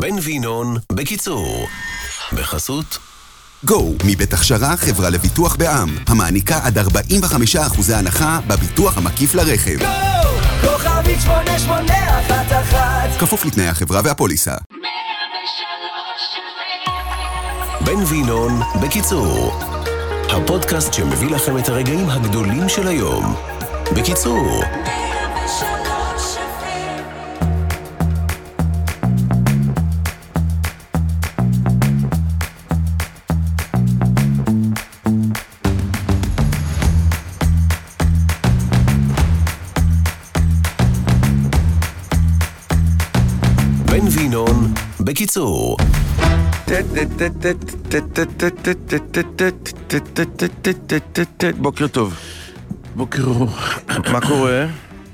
בן וינון בקיצור. בחסות גו, מבית הכשרה חברה לביטוח בע"מ, המעניקה עד 45% הנחה בביטוח המקיף לרכב. גו! כוכבית 8811 כפוף לתנאי החברה והפוליסה. בן וינון בקיצור, הפודקאסט שמביא לכם את הרגעים הגדולים של היום. בקיצור, בן וינון בקיצור. בוקר טוב. בוקר אור. מה קורה?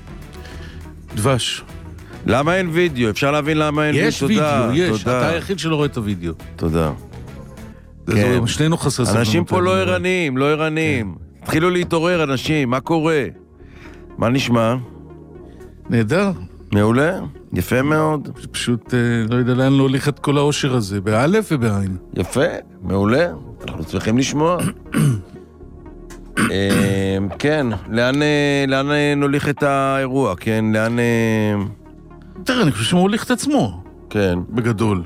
דבש. למה אין וידאו? אפשר להבין למה אין וידאו. יש וידאו, יש. אתה היחיד שלא רואה את הוידאו. תודה. שנינו חסר סבלנות. אנשים פה לא ערניים, לא ערניים. התחילו להתעורר אנשים, מה קורה? מה נשמע? נהדר. מעולה? יפה מאוד. פשוט לא יודע לאן להוליך את כל האושר הזה, באלף ובעין. יפה, מעולה. אנחנו צריכים לשמוע. כן, לאן נוליך את האירוע, כן? לאן... תראה, אני חושב שהוא מוליך את עצמו. כן. בגדול.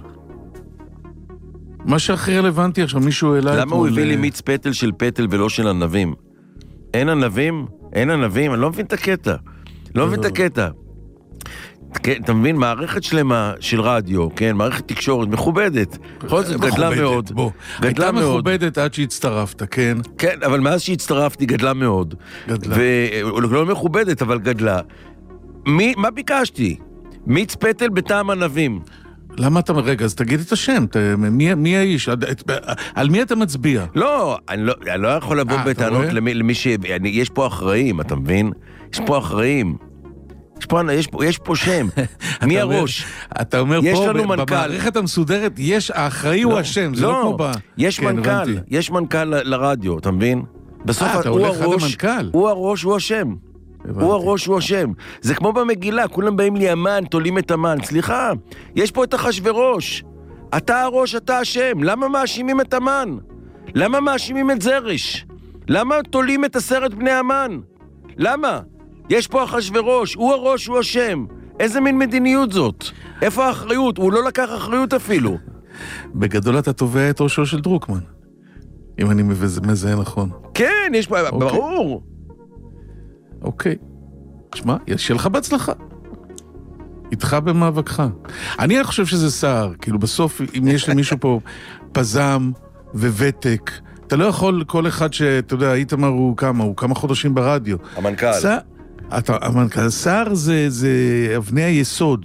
מה שהכי רלוונטי עכשיו, מישהו העלה... למה הוא הביא לי מיץ פטל של פטל ולא של ענבים? אין ענבים? אין ענבים? אני לא מבין את הקטע. לא מבין את הקטע. אתה מבין, מערכת שלמה של רדיו, כן, מערכת תקשורת מכובדת. בכל זאת גדלה מאוד. הייתה מכובדת עד שהצטרפת, כן? כן, אבל מאז שהצטרפתי גדלה מאוד. גדלה. ולא מכובדת, אבל גדלה. מה ביקשתי? מיץ פטל בטעם ענבים. למה אתה... רגע, אז תגיד את השם. מי האיש? על מי אתה מצביע? לא, אני לא יכול לבוא בטענות למי ש... יש פה אחראים, אתה מבין? יש פה אחראים. יש פה שם. מי הראש? אתה אומר פה, במערכת המסודרת, האחראי הוא השם, זה לא כמו בה. יש מנכ"ל לרדיו, אתה מבין? בסוף אתה הולך עד המנכ"ל. הוא הראש, הוא השם. הוא הראש, הוא השם. זה כמו במגילה, כולם באים לי אמן, תולים את אמן. סליחה, יש פה את אחשוורוש. אתה הראש, אתה השם. למה מאשימים את אמן? למה מאשימים את זרש? למה תולים את הסרט בני אמן? למה? יש פה אחשוורוש, הוא הראש, הוא השם. איזה מין מדיניות זאת? איפה האחריות? הוא לא לקח אחריות אפילו. בגדול אתה תובע את ראשו של דרוקמן. אם אני מזהה נכון. כן, יש פה, ברור. אוקיי. תשמע, שיהיה לך בהצלחה. איתך במאבקך. אני חושב שזה סער. כאילו בסוף, אם יש למישהו פה פזם וותק, אתה לא יכול כל אחד שאתה יודע, איתמר הוא כמה חודשים ברדיו. המנכ"ל. המנכ"ל, סער זה אבני היסוד.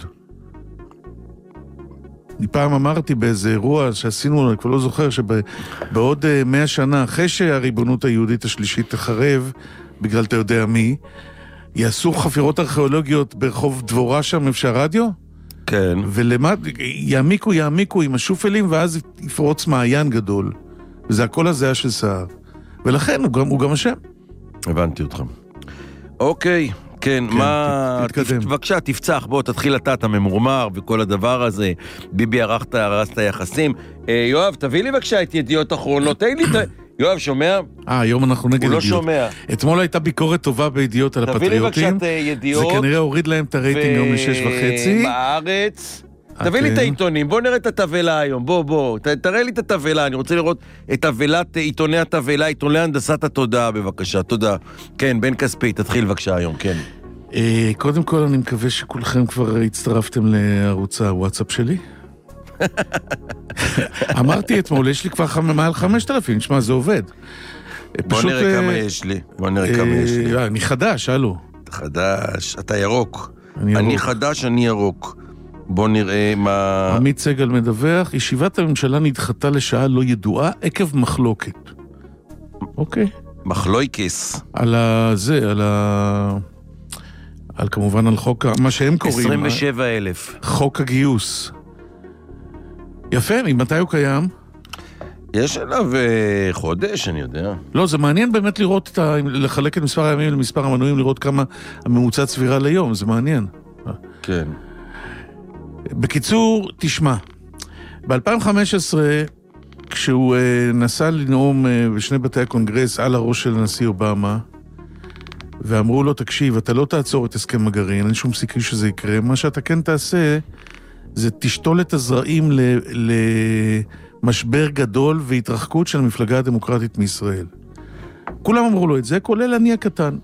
אני פעם אמרתי באיזה אירוע שעשינו, אני כבר לא זוכר, שבעוד 100 שנה, אחרי שהריבונות היהודית השלישית תחרב, בגלל אתה יודע מי, יעשו חפירות ארכיאולוגיות ברחוב דבורה שם, אפשר רדיו? כן. יעמיקו עם השופלים, ואז יפרוץ מעיין גדול. וזה הכל הזיה של סער. ולכן הוא גם השם. הבנתי אותך. אוקיי, כן, מה... תתקדם. בבקשה, תפצח, בוא, תתחיל אתה הממורמר וכל הדבר הזה. ביבי הרסת היחסים. יואב, תביא לי בבקשה את ידיעות אחרונות. תן לי את... יואב, שומע? היום אנחנו נגד ידיעות. הוא לא שומע. אתמול הייתה ביקורת טובה בידיעות על הפטריוטים. תביא לי בבקשה את ידיעות. זה כנראה הוריד להם את הרייטינג היום ל6.5. בארץ... תביא לי את העיתונים, בוא נראה את התבלה היום, בוא, תראה לי את התבלה, אני רוצה לראות את עיתוני התבלה, עיתוני הנדסת התודעה, בבקשה, תודה. כן, בן כספי, תתחיל בבקשה היום, כן. קודם כל, אני מקווה שכולכם כבר הצטרפתם לערוץ הוואטסאפ שלי. אמרתי אתמול, יש לי כבר מעל 5,000, נשמע, זה עובד. בוא נראה כמה יש לי, אני חדש, הלו. חדש, אתה ירוק. אני חדש, אני ירוק. בוא נראה מה... עמית סגל מדווח, ישיבת הממשלה נדחתה לשעה לא ידועה עקב מחלוקת. אוקיי. מחלוקס. על כמובן על חוק, מה שהם קוראים. 27,000. חוק הגיוס. יפה, ממתי הוא קיים? יש עליו חודש, אני יודע. לא, זה מעניין באמת לראות לחלק את מספר הימים למספר המנויים, לראות כמה הממוצע צבירה ליום, זה מעניין. כן. בקיצור, תשמע, ב-2015, כשהוא נסע לנאום בשני בתי הקונגרס על הראש של הנשיא אובמה, ואמרו לו, תקשיב, אתה לא תעצור את הסכם הגרעין, אין שום סיכוי שזה יקרה, מה שאתה כן תעשה, זה תשתול את הזרעים למשבר גדול והתרחקות של המפלגה הדמוקרטית מישראל. כולם אמרו לו את זה, כולל אני הקטן.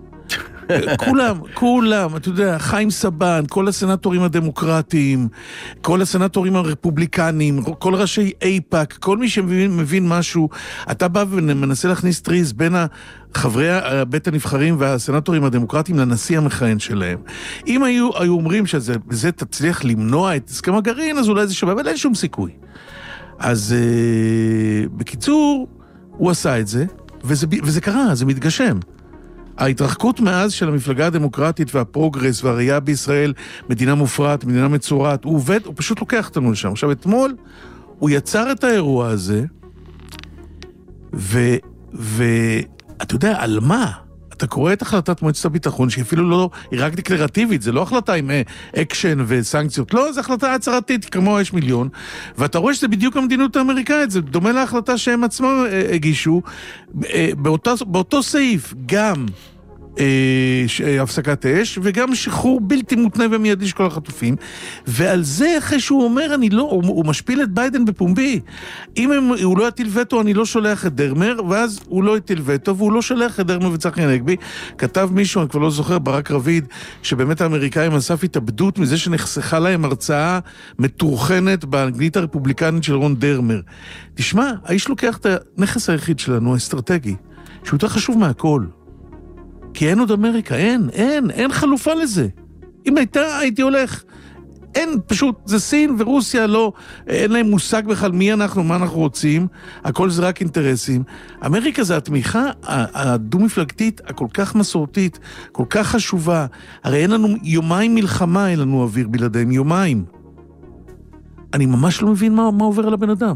כולם, אתה יודע, חיים סבן, כל הסנטורים הדמוקרטיים, כל הסנטורים הרפובליקנים, כל ראשי איפאק, כל מי שמבין משהו, אתה בא ומנסה להכניס טריז בין חברי בית הנבחרים והסנטורים הדמוקרטיים לנשיא המכהן שלהם. אם היו אומרים שזה תצליח למנוע את הסכם הגרעין, אז אולי זה שווה, אבל אין שום סיכוי. אז בקיצור, הוא עשה את זה, וזה קרה, זה מתגשם. ההתרחקות מאז של המפלגה הדמוקרטית והפרוגרס והראייה בישראל, מדינה מופרעת, מדינה מצורעת, הוא עובד, הוא פשוט לוקח אותנו לשם. עכשיו, אתמול הוא יצר את האירוע הזה, ואתה יודע, על מה? אתה קורא את החלטת מועצת הביטחון, שאפילו לא, היא רק דקלרטיבית, זה לא החלטה עם אקשן וסנקציות, לא, זו החלטה הצהרתית, כמו יש מיליון, ואתה רואה שזה בדיוק המדיניות האמריקאית, זה דומה להחלטה שהם עצמם הגישו, באותו סעיף, גם הפסקת אש, וגם שחרור בלתי מותנה ומיידי של כל החטופים, ועל זה אחרי שהוא אומר, הוא משפיל את ביידן בפומבי. אם הוא לא יטיל וטו, אני לא שולח את דרמר, ואז הוא לא יטיל וטו, והוא לא שולח את דרמר וצחי הנגבי. כתב מישהו, אני כבר לא זוכר, ברק רביד, שבאמת האמריקאים אסף התאבדות מזה שנחסכה להם הרצאה מתורחנת באנגלית הרפובליקנית של רון דרמר. תשמע, האיש לוקח את הנכס היחיד שלנו, האסטרטגי, שהוא יותר חשוב מהכל. כי אין עוד אמריקה, אין חלופה לזה. אם הייתי הולך, אין, פשוט, זה סין ורוסיה, לא, אין להם מושג בכלל מי אנחנו, מה אנחנו רוצים, הכל זה רק אינטרסים. אמריקה זה התמיכה הדו-מפלגתית, הכל כך מסורתית, כל כך חשובה. הרי אין לנו יומיים מלחמה, אין לנו אוויר בלעדיהם, יומיים. אני ממש לא מבין מה עובר על הבן אדם.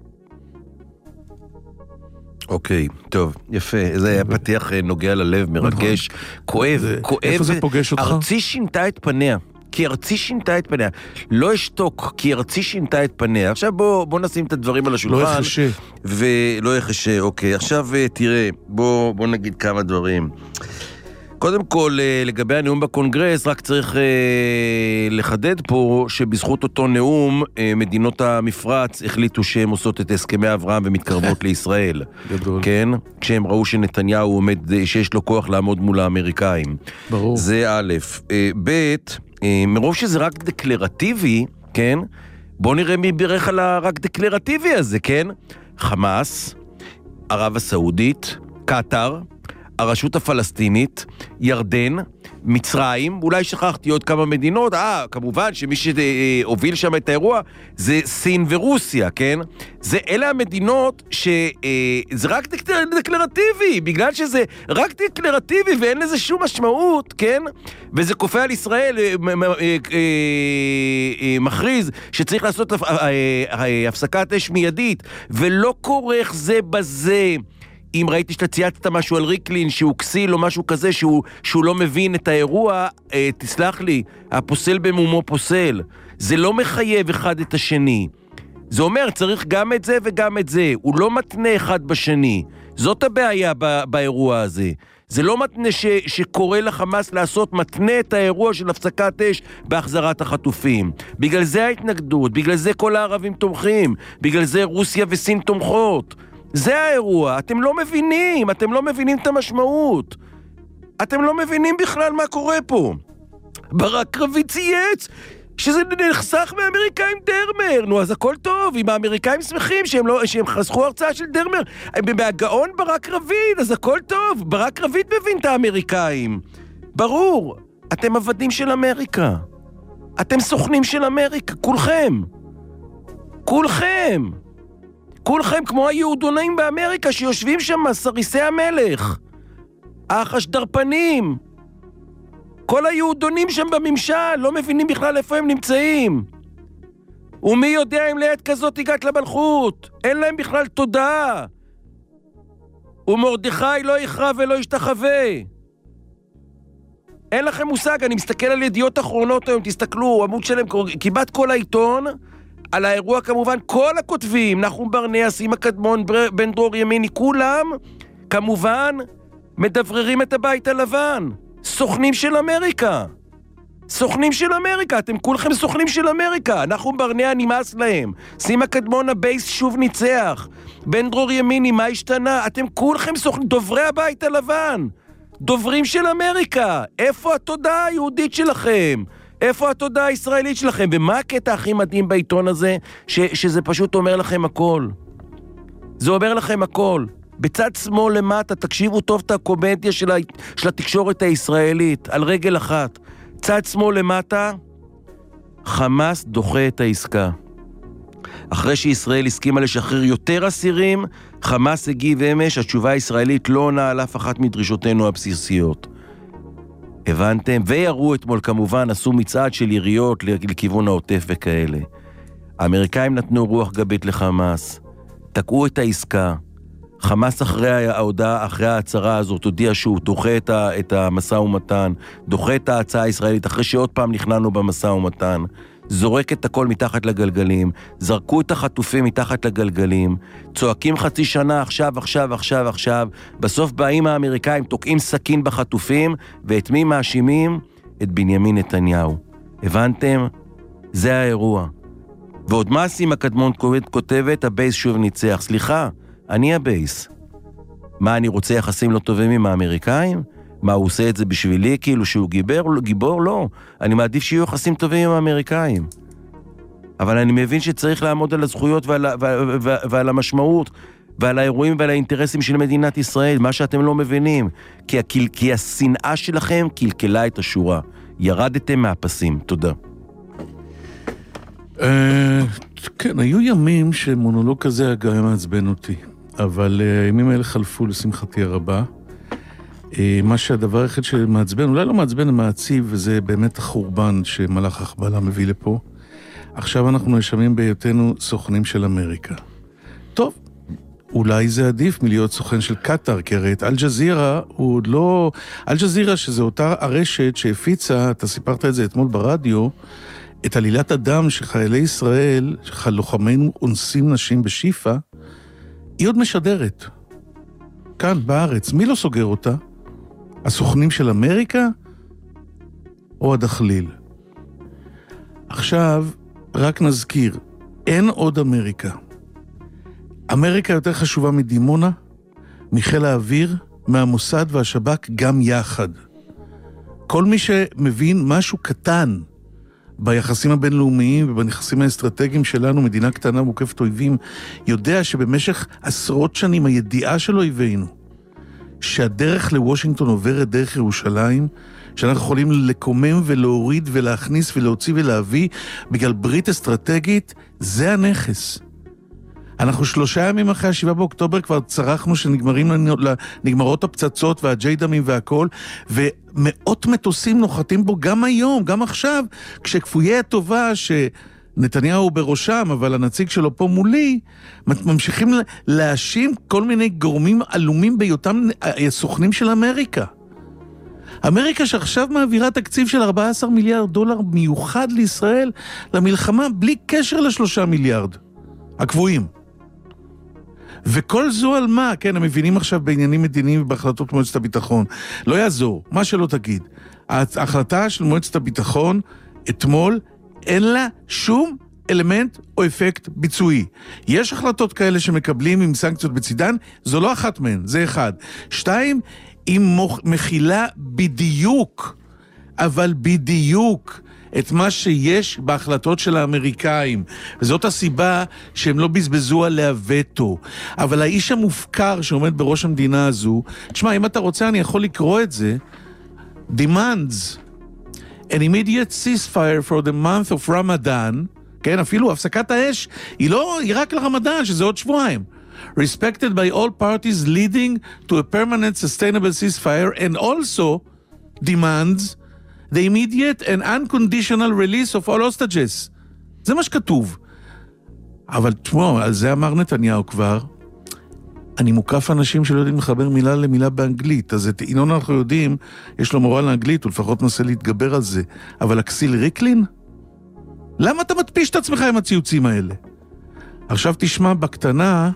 אוקיי, טוב, יפה. זה היה פתיח נוגע ללב, מרגש, כואב. איפה זה פוגש אותך? ארצי שינתה את פניה. כי ארצי שינתה את פניה. לא אשתוק, כי ארצי שינתה את פניה. עכשיו בוא נשים את הדברים על השולחן. לא יחשה. ולא יחשה, אוקיי. עכשיו תראה, בוא נגיד כמה דברים. קודם כל, לגבי הנאום בקונגרס, רק צריך לחדד פה שבזכות אותו נאום, מדינות המפרץ החליטו שהן עושות את הסכמי אברהם ומתקרבות לישראל. גדול. כן? כשהם ראו שנתניהו עומד, שיש לו כוח לעמוד מול האמריקאים. ברור. זה א', ב', מרוב שזה רק דקלרטיבי, כן? בוא נראה מי בירך על הרק דקלרטיבי הזה, כן? חמאס, ערב הסעודית, קטר, הרשות הפלסטינית, ירדן, מצרים, אולי שכחתי עוד כמה מדינות, כמובן שמי שהוביל שם את האירוע זה סין ורוסיה, כן? אלה המדינות שזה רק דקלרטיבי, בגלל שזה רק דקלרטיבי ואין לזה שום משמעות, כן? וזה כופה על ישראל, מכריז שצריך לעשות הפסקת אש מיידית, ולא כורך זה בזה. אם ראיתי שאתה ציינת משהו על ריקלין, שהוא כסיל או משהו כזה, שהוא לא מבין את האירוע, תסלח לי, הפוסל במומו פוסל. זה לא מחייב אחד את השני. זה אומר, צריך גם את זה וגם את זה. הוא לא מתנה אחד בשני. זאת הבעיה באירוע הזה. זה לא מתנה שקורא לחמאס לעשות, מתנה את האירוע של הפסקת אש בהחזרת החטופים. בגלל זה ההתנגדות, בגלל זה כל הערבים תומכים, בגלל זה רוסיה וסין תומכות. זה האירוע, אתם לא מבינים את המשמעות. אתם לא מבינים בכלל מה קורה פה. ברק רביד צייץ שזה נחסך מהאמריקאים דרמר. נו, אז הכל טוב, אם האמריקאים שמחים שהם חסכו הרצאה של דרמר, בהגאון ברק רביד, אז הכל טוב. ברק רביד מבין את האמריקאים. ברור, אתם עבדים של אמריקה. אתם סוכנים של אמריקה, כולכם. כולכם כמו היהודונים באמריקה שיושבים שם, סריסי המלך, החשדרפנים, כל היהודונים שם בממשל, לא מבינים בכלל איפה הם נמצאים. ומי יודע אם לעת כזאת הגעת למלכות? אין להם בכלל תודה. ומרדכי לא יכרע ולא ישתחווה. אין לכם מושג, אני מסתכל על ידיעות אחרונות היום, תסתכלו, עמוד שלהם, כמעט כל העיתון, על האירוע כמובן כל הכותבים, נחום ברנע, סימה קדמון, בן דרור ימיני, כולם כמובן מדבררים את הבית הלבן. סוכנים של אמריקה. סוכנים של אמריקה, אתם כולכם סוכנים של אמריקה. נחום ברנע נמאס להם. סימה קדמון, הבייס שוב ניצח. בן דרור ימיני, מה השתנה? אתם כולכם סוכנים, דוברי הבית הלבן. דוברים של אמריקה. איפה התודעה היהודית שלכם? איפה התודעה הישראלית שלכם? ומה הקטע הכי מדהים בעיתון הזה? שזה פשוט אומר לכם הכל. זה אומר לכם הכל. בצד שמאל למטה, תקשיבו טוב את הקומדיה של התקשורת הישראלית, על רגל אחת. צד שמאל למטה, חמאס דוחה את העסקה. אחרי שישראל הסכימה לשחרר יותר אסירים, חמאס הגיב אמש, התשובה הישראלית לא עונה על אף אחת מדרישותינו הבסיסיות. הבנתם? ויראו אתמול כמובן, עשו מצעד של יריות לכיוון העוטף וכאלה. האמריקאים נתנו רוח גבית לחמאס, תקעו את העסקה. חמאס אחרי ההודעה, אחרי ההצהרה הזאת, הודיע שהוא דוחה את המשא ומתן, דוחה את ההצעה הישראלית, אחרי שעוד פעם נכנענו במשא ומתן, זורק את הכל מתחת לגלגלים, זרקו את החטופים מתחת לגלגלים, צועקים חצי שנה, עכשיו, בסוף באים האמריקאים, תוקעים סכין בחטופים, ואת מי מאשימים? את בנימין נתניהו. הבנתם? זה האירוע. ועוד מה סימה קדמון כותבת? הבייס שוב ניצח. סליחה, אני הבייס. מה, אני רוצה יחסים לא טובים עם האמריקאים? מה, הוא עושה את זה בשבילי כאילו שהוא גיבור? לא. אני מעדיף שיהיו יחסים טובים עם האמריקאים. אבל אני מבין שצריך לעמוד על הזכויות ועל המשמעות, ועל האירועים ועל האינטרסים של מדינת ישראל, מה שאתם לא מבינים. כי השנאה שלכם קלקלה את השורה. ירדתם מהפסים. תודה. כן, היו ימים שמונולוג כזה היה מעצבן אותי, אבל הימים האלה חלפו לשמחתי הרבה. מה שהדבר אחד שמעצבן, אולי לא מעצבן, מעציב, וזה באמת החורבן שמלאך החבלה מביא לפה. עכשיו אנחנו נשמים בהיותנו סוכנים של אמריקה. טוב, אולי זה עדיף מלהיות סוכן של קטר, כי הרי את אל-ג'זירה הוא עוד לא... אל-ג'זירה שזה אותה הרשת שהפיצה, אתה סיפרת את זה אתמול ברדיו, את עלילת הדם שחיילי ישראל, לוחמינו אונסים נשים בשיפה, היא עוד משדרת. כאן, בארץ. מי לא סוגר אותה? הסוכנים של אמריקה? או הדחליל? עכשיו, רק נזכיר, אין עוד אמריקה. אמריקה יותר חשובה מדימונה, מחיל האוויר, מהמוסד והשב"כ גם יחד. כל מי שמבין משהו קטן ביחסים הבינלאומיים ובנכסים האסטרטגיים שלנו, מדינה קטנה מוקפת אויבים, יודע שבמשך עשרות שנים הידיעה של אויבינו, שהדרך לוושינגטון עוברת דרך ירושלים, שאנחנו יכולים לקומם ולהוריד ולהכניס ולהוציא ולהביא בגלל ברית אסטרטגית, זה הנכס. אנחנו 3 ימים אחרי 7 באוקטובר כבר צרחנו שנגמרות הפצצות והג'יידמים והכל, ומאות מטוסים נוחתים בו גם היום, גם עכשיו, כשכפויי הטובה שנתניהו בראשם, אבל הנציג שלו פה מולי, ממשיכים להאשים כל מיני גורמים עלומים בהיותם סוכנים של אמריקה. אמריקה שעכשיו מעבירה תקציב של 14 מיליארד דולר מיוחד לישראל למלחמה, בלי קשר ל3 מיליארד הקבועים. וכל זו על מה? כן, הם מבינים עכשיו בעניינים מדיניים ובהחלטות מועצת הביטחון. לא יעזור, מה שלא תגיד. ההחלטה של מועצת הביטחון אתמול אין לה שום אלמנט או אפקט ביצועי. יש החלטות כאלה שמקבלים עם סנקציות בצידן, זו לא אחת מהן, זה אחד. 2, היא מכילה בדיוק, אבל בדיוק, את מה שיש בהחלטות של האמריקאים. וזאת הסיבה שהם לא בזבזו עליה וטו. אבל האיש המופקר שעומד בראש המדינה הזו, תשמע, אם אתה רוצה אני יכול לקרוא את זה, demands an immediate ceasefire for the month of Ramadan, כן, אפילו הפסקת האש, היא רק לרמדאן, שזה עוד שבועיים. Respected by all parties leading to a permanent sustainable ceasefire, and also demands the immediate and unconditional release of all hostages. זה מה שכתוב. אבל תשמעו, על זה אמר נתניהו כבר, אני מוקף אנשים שלא יודעים לחבר מילה למילה באנגלית, אז את ינון אנחנו יודעים, יש לו מורה לאנגלית, הוא לפחות מנסה להתגבר על זה, אבל הכסיל ריקלין? למה אתה מדפיש את עצמך עם הציוצים האלה? עכשיו תשמע בקטנה,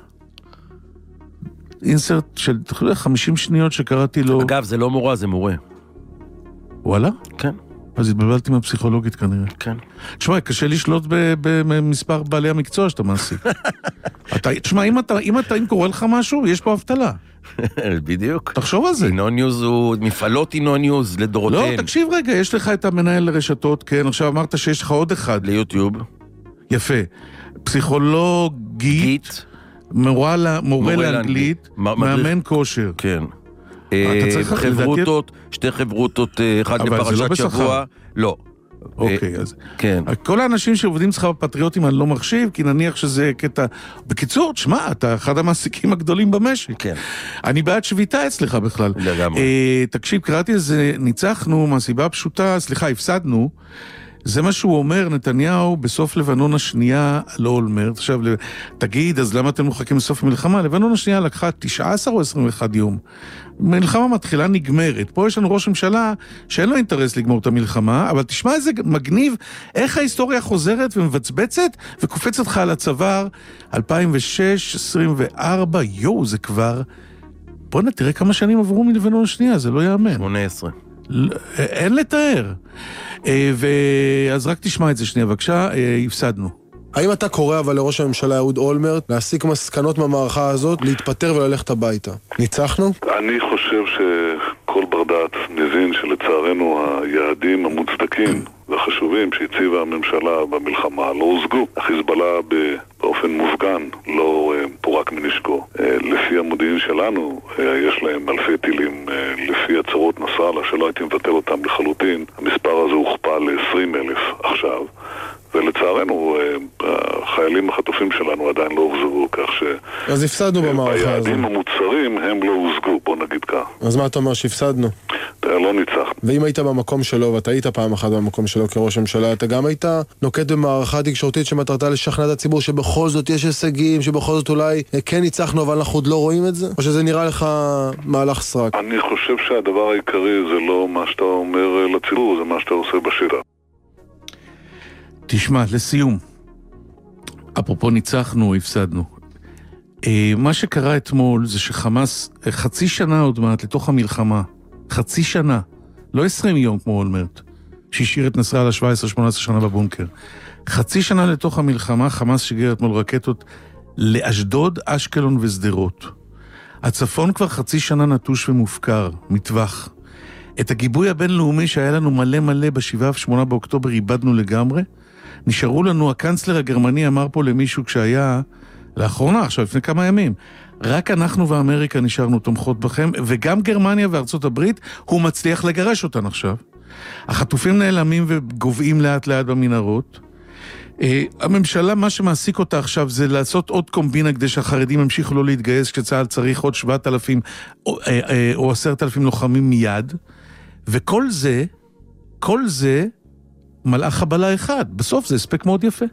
אינסרט של 50 שניות שקראתי לו... אגב, זה לא מורה, זה מורה. וואלה? כן. אז התבלבלתי מהפסיכולוגית כנראה. כן. תשמע, קשה לשלוט במספר בעלי המקצוע שאתה מעסיק. תשמע, אם קורא לך משהו, יש פה אבטלה. בדיוק. תחשוב על זה. אינוניוז הוא מפעלות אינוניוז לדורותיהם. לא, תקשיב רגע, יש לך את המנהל לרשתות, כן, עכשיו אמרת שיש לך עוד אחד. ליוטיוב. יפה. פסיכולוגית, מורה לאנגלית, מאמן כושר. כן. חברותות, שתי חברותות, אחד לפרשת שבוע. לא. אוקיי, אז... כן. כל האנשים שעובדים שלך בפטריוטים אני לא מחשיב, כי נניח שזה קטע... בקיצור, תשמע, אתה אחד המעסיקים הגדולים במשק. כן. אני בעד שביתה אצלך בכלל. לגמרי. תקשיב, קראתי איזה, ניצחנו מהסיבה הפשוטה, סליחה, הפסדנו, זה מה שהוא אומר, נתניהו, בסוף לבנון השנייה, לא אולמרט. עכשיו, תגיד, אז למה אתם מוחקים בסוף המלחמה? לבנון השנייה לקחה 19 או 21 יום. מלחמה מתחילה נגמרת. פה יש לנו ראש ממשלה שאין לו אינטרס לגמור את המלחמה, אבל תשמע איזה מגניב, איך ההיסטוריה חוזרת ומבצבצת, וקופץ אותך על הצוואר, 2006, 24, יו, זה כבר... בוא נתראה כמה שנים עברו מלבנון השנייה, זה לא יאמן. 18. אין לתאר. אז רק תשמע את זה שנייה, בבקשה, הפסדנו. האם אתה קורא אבל לראש הממשלה אהוד אולמרט להסיק מסקנות מהמערכה הזאת, להתפטר וללכת הביתה? ניצחנו? אני חושב שכל בר דעת מבין שלצערנו היעדים המוצדקים והחשובים שהציבה הממשלה במלחמה לא הושגו. החיזבאללה באופן מופגן לא פורק מנשקו. לפי המודיעין שלנו יש להם אלפי טילים, לפי הצהרות נסראללה שלא הייתי מבטל אותם לחלוטין. המספר הזה הוכפל ל-20,000 עכשיו. ולצערנו, החיילים החטופים שלנו עדיין לא הוחזרו, כך ש... אז הפסדנו במערכה הזו. היעדים המוצרים הם לא הושגו, בוא נגיד כך. אז מה אתה אומר שהפסדנו? לא ניצח. ואם היית במקום שלו, ואתה היית פעם אחת במקום שלו כראש הממשלה, אתה גם היית נוקט במערכה תקשורתית שמטרתה לשכנע את הציבור שבכל זאת יש הישגים, שבכל זאת אולי כן ניצחנו, אבל אנחנו עוד לא רואים את זה? או שזה נראה לך מהלך סרק? אני חושב שהדבר העיקרי זה לא מה שאתה אומר לציבור, זה מה שאתה עושה בשטח. תשמע, לסיום, אפרופו ניצחנו, הפסדנו. מה שקרה אתמול זה שחמאס, חצי שנה עוד מעט לתוך המלחמה, חצי שנה, לא 20 יום כמו אולמרט, שהשאיר את נסראללה 17-18 שנה בבונקר. חצי שנה לתוך המלחמה, חמאס שיגר אתמול רקטות לאשדוד, אשקלון ושדרות. הצפון כבר חצי שנה נטוש ומופקר, מטווח. את הגיבוי הבינלאומי שהיה לנו מלא מלא ב7-8 באוקטובר איבדנו לגמרי. נשארו לנו, הקנצלר הגרמני אמר פה למישהו כשהיה, לאחרונה, עכשיו לפני כמה ימים, רק אנחנו ואמריקה נשארנו תומכות בכם, וגם גרמניה וארצות הברית, הוא מצליח לגרש אותן עכשיו. החטופים נעלמים וגובעים לאט לאט במנהרות. הממשלה, מה שמעסיק אותה עכשיו זה לעשות עוד קומבינה כדי שהחרדים ימשיכו לא להתגייס כשצה"ל צריך עוד 7,000 או 10,000 לוחמים מיד. וכל זה מלאך חבלה אחד. בסוף זה הספק מאוד יפה.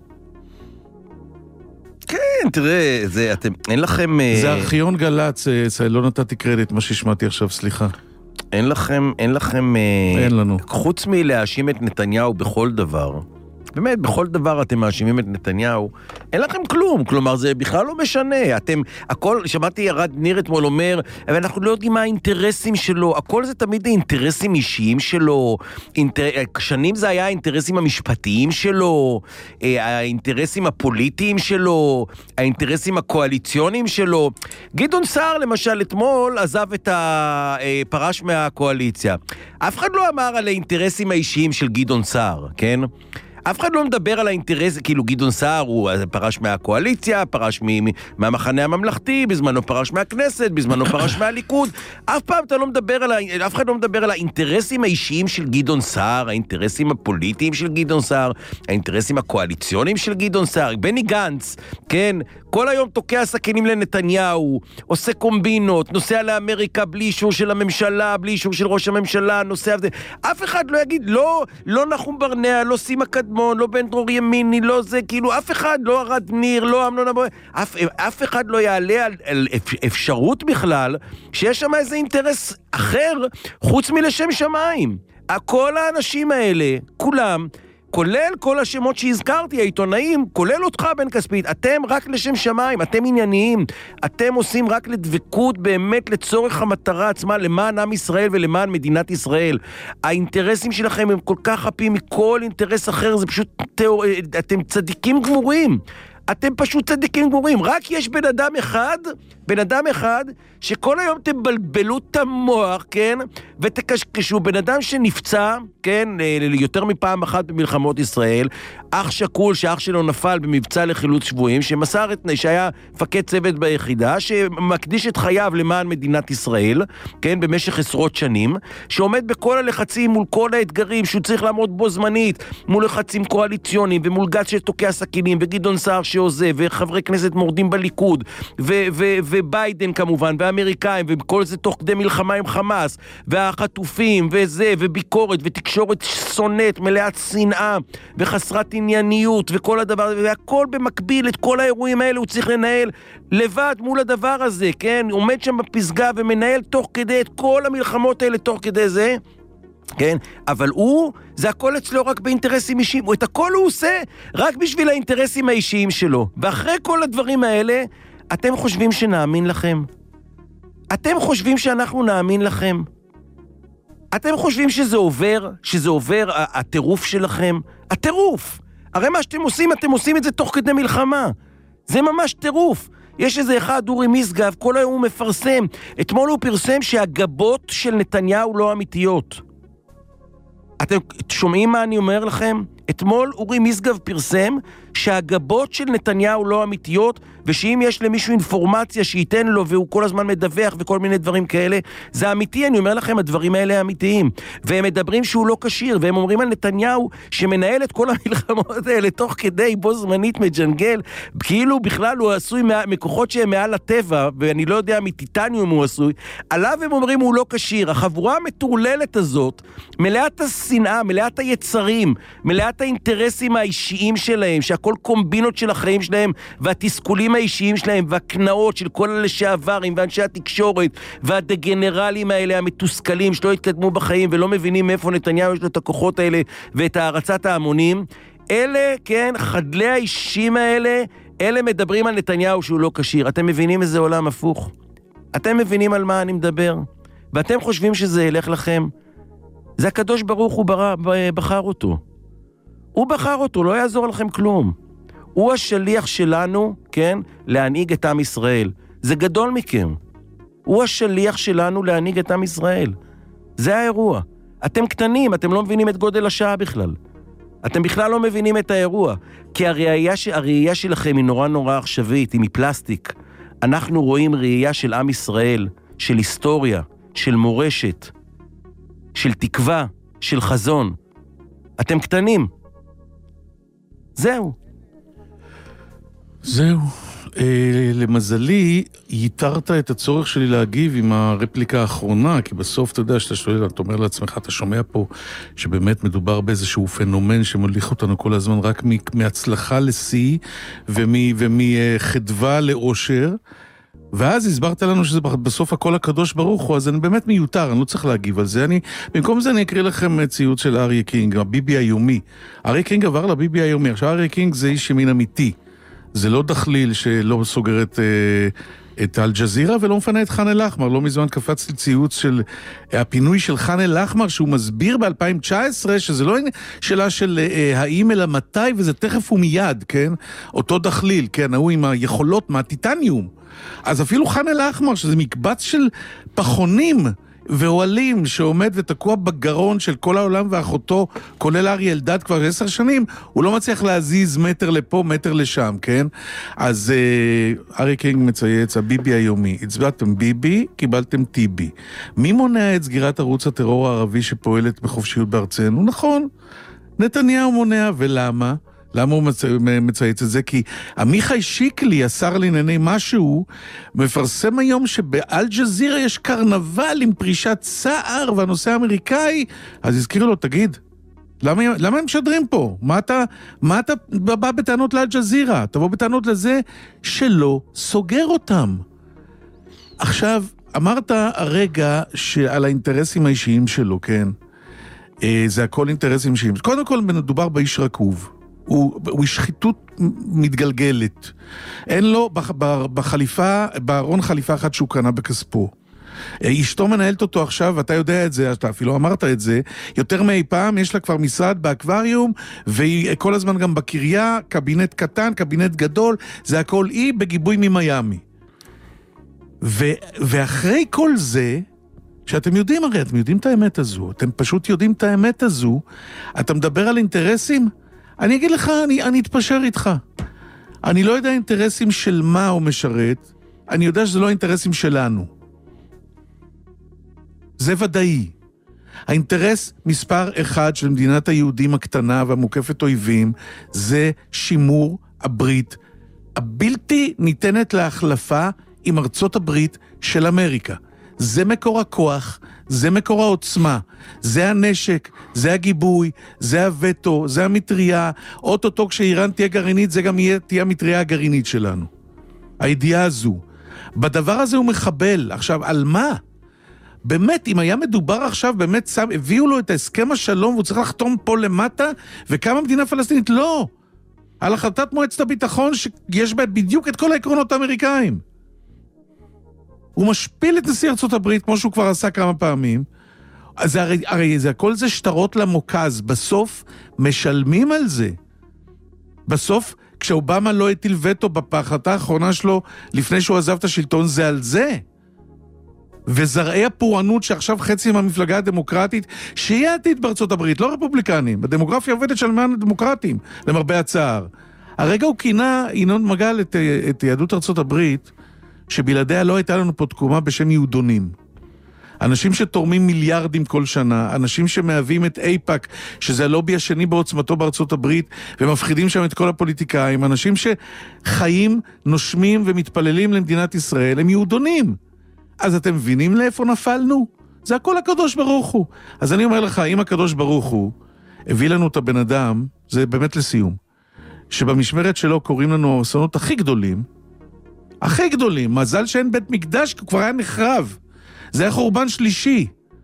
כן, תראה, אין לכם... זה ארכיון גלץ, לא נתתי קרדיט מה שהשמעתי עכשיו, סליחה. אין לכם... אין לנו. חוץ מלהאשים את נתניהו בכל דבר, באמת, בכל דבר אתם מאשימים את נתניהו, אין לכם כלום, כלומר, זה בכלל לא משנה, הכל, שמעתי ירד ניר אתמול אומר, אבל אנחנו לא יודעים מה האינטרסים שלו, הכל זה תמיד האינטרסים אישיים שלו, שנים זה היה האינטרסים המשפטיים שלו, האינטרסים הפוליטיים שלו, האינטרסים הקואליציוניים שלו. גדעון סער, למשל, אתמול עזב פרש מהקואליציה. אף אחד לא אמר על האינטרסים האישיים של גדעון סער, כן? אף אחד לא מדבר על האינטרס, כאילו גדעון סער הוא פרש מהקואליציה, פרש מהמחנה הממלכתי, בזמנו פרש מהכנסת, בזמנו פרש מהליכוד. אף אחד לא מדבר על האינטרסים האישיים של גדעון סער, האינטרסים הפוליטיים של גדעון סער, האינטרסים הקואליציוניים של גדעון סער. בני גנץ, כן, כל היום תוקע סכינים לנתניהו, עושה קומבינות, נוסע לאמריקה בלי אישור של הממשלה, בלי אישור של ראש הממשלה, נוסע... אף אחד לא יגיד, לא נחום ברנע, לא סימה קדמון, לא בן דרור ימיני, לא זה, כאילו, אף אחד, לא ארד ניר, לא אמנון אבו... אף אחד לא יעלה על אפשרות בכלל, שיש שם איזה אינטרס אחר, חוץ מלשם שמיים. כל האנשים האלה, כולם, כולל כל השמות שהזכרתי, העיתונאים, כולל אותך בן כספית, אתם רק לשם שמיים, אתם ענייניים, אתם עושים רק לדבקות באמת לצורך המטרה עצמה, למען עם ישראל ולמען מדינת ישראל. האינטרסים שלכם הם כל כך חפים מכל אינטרס אחר, זה פשוט, אתם צדיקים גמורים. אתם פשוט צדיקים גמורים. רק יש בן אדם אחד, שכל היום תבלבלו את המוח, כן? ותקשקשו, בן אדם שנפצע, כן? יותר מפעם אחת במלחמות ישראל, אח שקול שאח שלו נפל במבצע לחילוץ שבויים, שהיה מפקד צוות ביחידה, שמקדיש את חייו למען מדינת ישראל, כן? במשך עשרות שנים, שעומד בכל הלחצים מול כל האתגרים, שהוא צריך לעמוד בו זמנית, מול לחצים קואליציוניים, ומול גץ שתוקע סכינים, וגדעון סער שעוזב, וחברי כנסת מורדים בליכוד, וביידן כמובן, והאמריקאים, וכל זה תוך כדי מלחמה עם חמאס, והחטופים, וזה, וביקורת, ותקשורת שונאת, מלאת שנאה, וחסרת ענייניות, וכל הדבר, והכל במקביל, את כל האירועים האלה הוא צריך לנהל לבד מול הדבר הזה, כן? עומד שם בפסגה ומנהל תוך כדי את כל המלחמות האלה תוך כדי זה, כן? אבל זה הכל אצלו רק באינטרסים אישיים, את הכל הוא עושה רק בשביל האינטרסים האישיים שלו. ואחרי כל הדברים האלה, אתם חושבים שנאמין לכם? אתם חושבים שאנחנו נאמין לכם? אתם חושבים שזה עובר הטירוף שלכם? הטירוף! הרי מה שאתם עושים, אתם עושים את זה תוך כדי מלחמה. זה ממש טירוף. יש איזה אחד, אורי משגב, כל היום הוא מפרסם. אתמול הוא פרסם שהגבות של נתניהו לא אמיתיות. אתם שומעים מה אני אומר לכם? אתמול אורי משגב פרסם שהגבות של נתניהו לא אמיתיות, ושאם יש למישהו אינפורמציה שייתן לו והוא כל הזמן מדווח וכל מיני דברים כאלה, זה אמיתי, אני אומר לכם, הדברים האלה אמיתיים. והם מדברים שהוא לא קשיר, והם אומרים על נתניהו שמנהל את כל המלחמות האלה תוך כדי בו זמנית מג'נגל, כאילו בכלל הוא עשוי מכוחות שהם מעל הטבע, ואני לא יודע מטיטניום הוא עשוי, עליו הם אומרים הוא לא קשיר. החבורה המטורללת הזאת, מלאת השנאה, מלאת היצרים, מלאת האינטרסים האישיים שלהם, שהכל קומבינות של החיים שלהם, והתסכולים האישיים שלהם, והקנאות של כל הלשעברים, ואנשי התקשורת, והדגנרלים האלה המתוסכלים, שלא התקדמו בחיים, ולא מבינים מאיפה נתניהו יש לו את הכוחות האלה, ואת הערצת ההמונים. אלה, כן, חדלי האישים האלה, אלה מדברים על נתניהו שהוא לא קשיר. אתם מבינים איזה עולם הפוך? אתם מבינים על מה אני מדבר? ואתם חושבים שזה ילך לכם? זה הקדוש ברוך הוא בחר אותו. הוא בחר אותו, לא יעזור לכם כלום. הוא השליח שלנו, כן, להנהיג את עם ישראל. זה גדול מכם. הוא השליח שלנו להנהיג את עם ישראל. זה האירוע. אתם קטנים, אתם לא מבינים את גודל השעה בכלל. אתם בכלל לא מבינים את האירוע. כי הראייה שלכם היא נורא נורא עכשווית, היא מפלסטיק. אנחנו רואים ראייה של עם ישראל, של היסטוריה, של מורשת, של תקווה, של חזון. אתם קטנים. זהו. למזלי, ייתרת את הצורך שלי להגיב עם הרפליקה האחרונה, כי בסוף אתה יודע שאתה שואל, אתה אומר לעצמך, אתה שומע פה שבאמת מדובר באיזשהו פנומן שמוליך אותנו כל הזמן רק מהצלחה לשיא ומחדווה לאושר, ואז הסברת לנו שזה בסוף הכל הקדוש ברוך הוא, אז אני באמת מיותר, אני לא צריך להגיב על זה. במקום זה אני אקריא לכם ציוץ של אריה קינג, הביבי היומי. אריה קינג עבר לביבי היומי. עכשיו אריה קינג זה איש ימין אמיתי. זה לא דחליל שלא סוגר את אל-ג'זירה ולא מפנה את חאן אל-אחמר. לא מזמן קפץ לציוץ של הפינוי של חאן אל-אחמר, שהוא מסביר ב-2019 שזה לא שאלה של האם אלא מתי, וזה תכף ומיד, כן? אותו דחליל, כן? הוא עם היכולות מהטיטניום. אז אפילו חאן אל-אחמר, שזה מקבץ של פחונים ואוהלים שעומד ותקוע בגרון של כל העולם ואחותו, כולל אריה אלדד כבר 10 שנים, הוא לא מצליח להזיז מטר לפה, מטר לשם, כן? אז אריה קינג מצייץ, הביבי היומי, הצבעתם ביבי, קיבלתם טיבי. מי מונע את סגירת ערוץ הטרור הערבי שפועלת בחופשיות בארצנו? נכון, נתניהו מונע, ולמה? למה הוא מצייץ את זה? כי עמיחי שיקלי, השר לענייני משהו, מפרסם היום שבאל-ג'זירה יש קרנבל עם פרישת צער והנושא האמריקאי, אז הזכירו לו, תגיד, למה הם משדרים פה? מה אתה בא בטענות לאל-ג'זירה? תבוא בטענות לזה שלא סוגר אותם. עכשיו, אמרת הרגע שעל האינטרסים האישיים שלו, כן? זה הכל אינטרסים שיים. קודם כל מדובר באיש רקוב. הוא שחיתות מתגלגלת. אין לו בחליפה, בארון חליפה אחת שהוא קנה בכספו. אשתו מנהלת אותו עכשיו, ואתה יודע את זה, אתה אפילו אמרת את זה, יותר מאי פעם יש לה כבר משרד באקווריום, והיא כל הזמן גם בקריה, קבינט קטן, קבינט גדול, זה הכל היא בגיבוי ממיימי. ואחרי כל זה, שאתם יודעים הרי, אתם יודעים את האמת הזו, אתם פשוט יודעים את האמת הזו, אתה מדבר על אינטרסים? אני אגיד לך, אני אתפשר איתך. אני לא יודע אינטרסים של מה הוא משרת, אני יודע שזה לא אינטרסים שלנו. זה ודאי. האינטרס מספר אחד של מדינת היהודים הקטנה והמוקפת אויבים, זה שימור הברית הבלתי ניתנת להחלפה עם ארצות הברית של אמריקה. זה מקור הכוח, זה מקור העוצמה, זה הנשק, זה הגיבוי, זה הווטו, זה המטריה, אוטוטו כשאיראן תהיה גרעינית, זה גם תהיה המטריה הגרעינית שלנו. הידיעה הזו. בדבר הזה הוא מחבל. עכשיו, על מה? באמת, אם היה מדובר עכשיו, באמת הביאו לו את הסכם השלום, והוא צריך לחתום פה למטה, וכמה מדינה פלסטינית? לא. על החלטת מועצת הביטחון, שיש בה בדיוק את כל העקרונות האמריקאים. הוא משפיל את נשיא ארצות הברית, כמו שהוא כבר עשה כמה פעמים. אז הרי זה הכל זה שטרות למוקז. בסוף משלמים על זה. בסוף, כשאובמה לא הטיל וטו בהחלטה האחרונה שלו, לפני שהוא עזב את השלטון, זה על זה. וזרעי הפורענות שעכשיו חצי מהמפלגה הדמוקרטית, שיהיה עתיד בארצות הברית, לא רפובליקנים. הדמוגרפיה עובדת של מען הדמוקרטים, למרבה הצער. הרגע הוא כינה, ינון מגל, את יהדות ארצות הברית, שבלעדיה לא הייתה לנו פה תקומה בשם יהודונים. אנשים שתורמים מיליארדים כל שנה, אנשים שמהווים את אייפק, שזה הלובי השני בעוצמתו בארצות הברית, ומפחידים שם את כל הפוליטיקאים, אנשים שחיים, נושמים ומתפללים למדינת ישראל, הם יהודונים. אז אתם מבינים לאיפה נפלנו? זה הכל הקדוש ברוך הוא. אז אני אומר לך, אם הקדוש ברוך הוא הביא לנו את הבן אדם, זה באמת לסיום, שבמשמרת שלו קוראים לנו האסונות הכי גדולים, מזל שאין בית מקדש, כי הוא כבר היה נחרב. זה היה חורבן שלישי.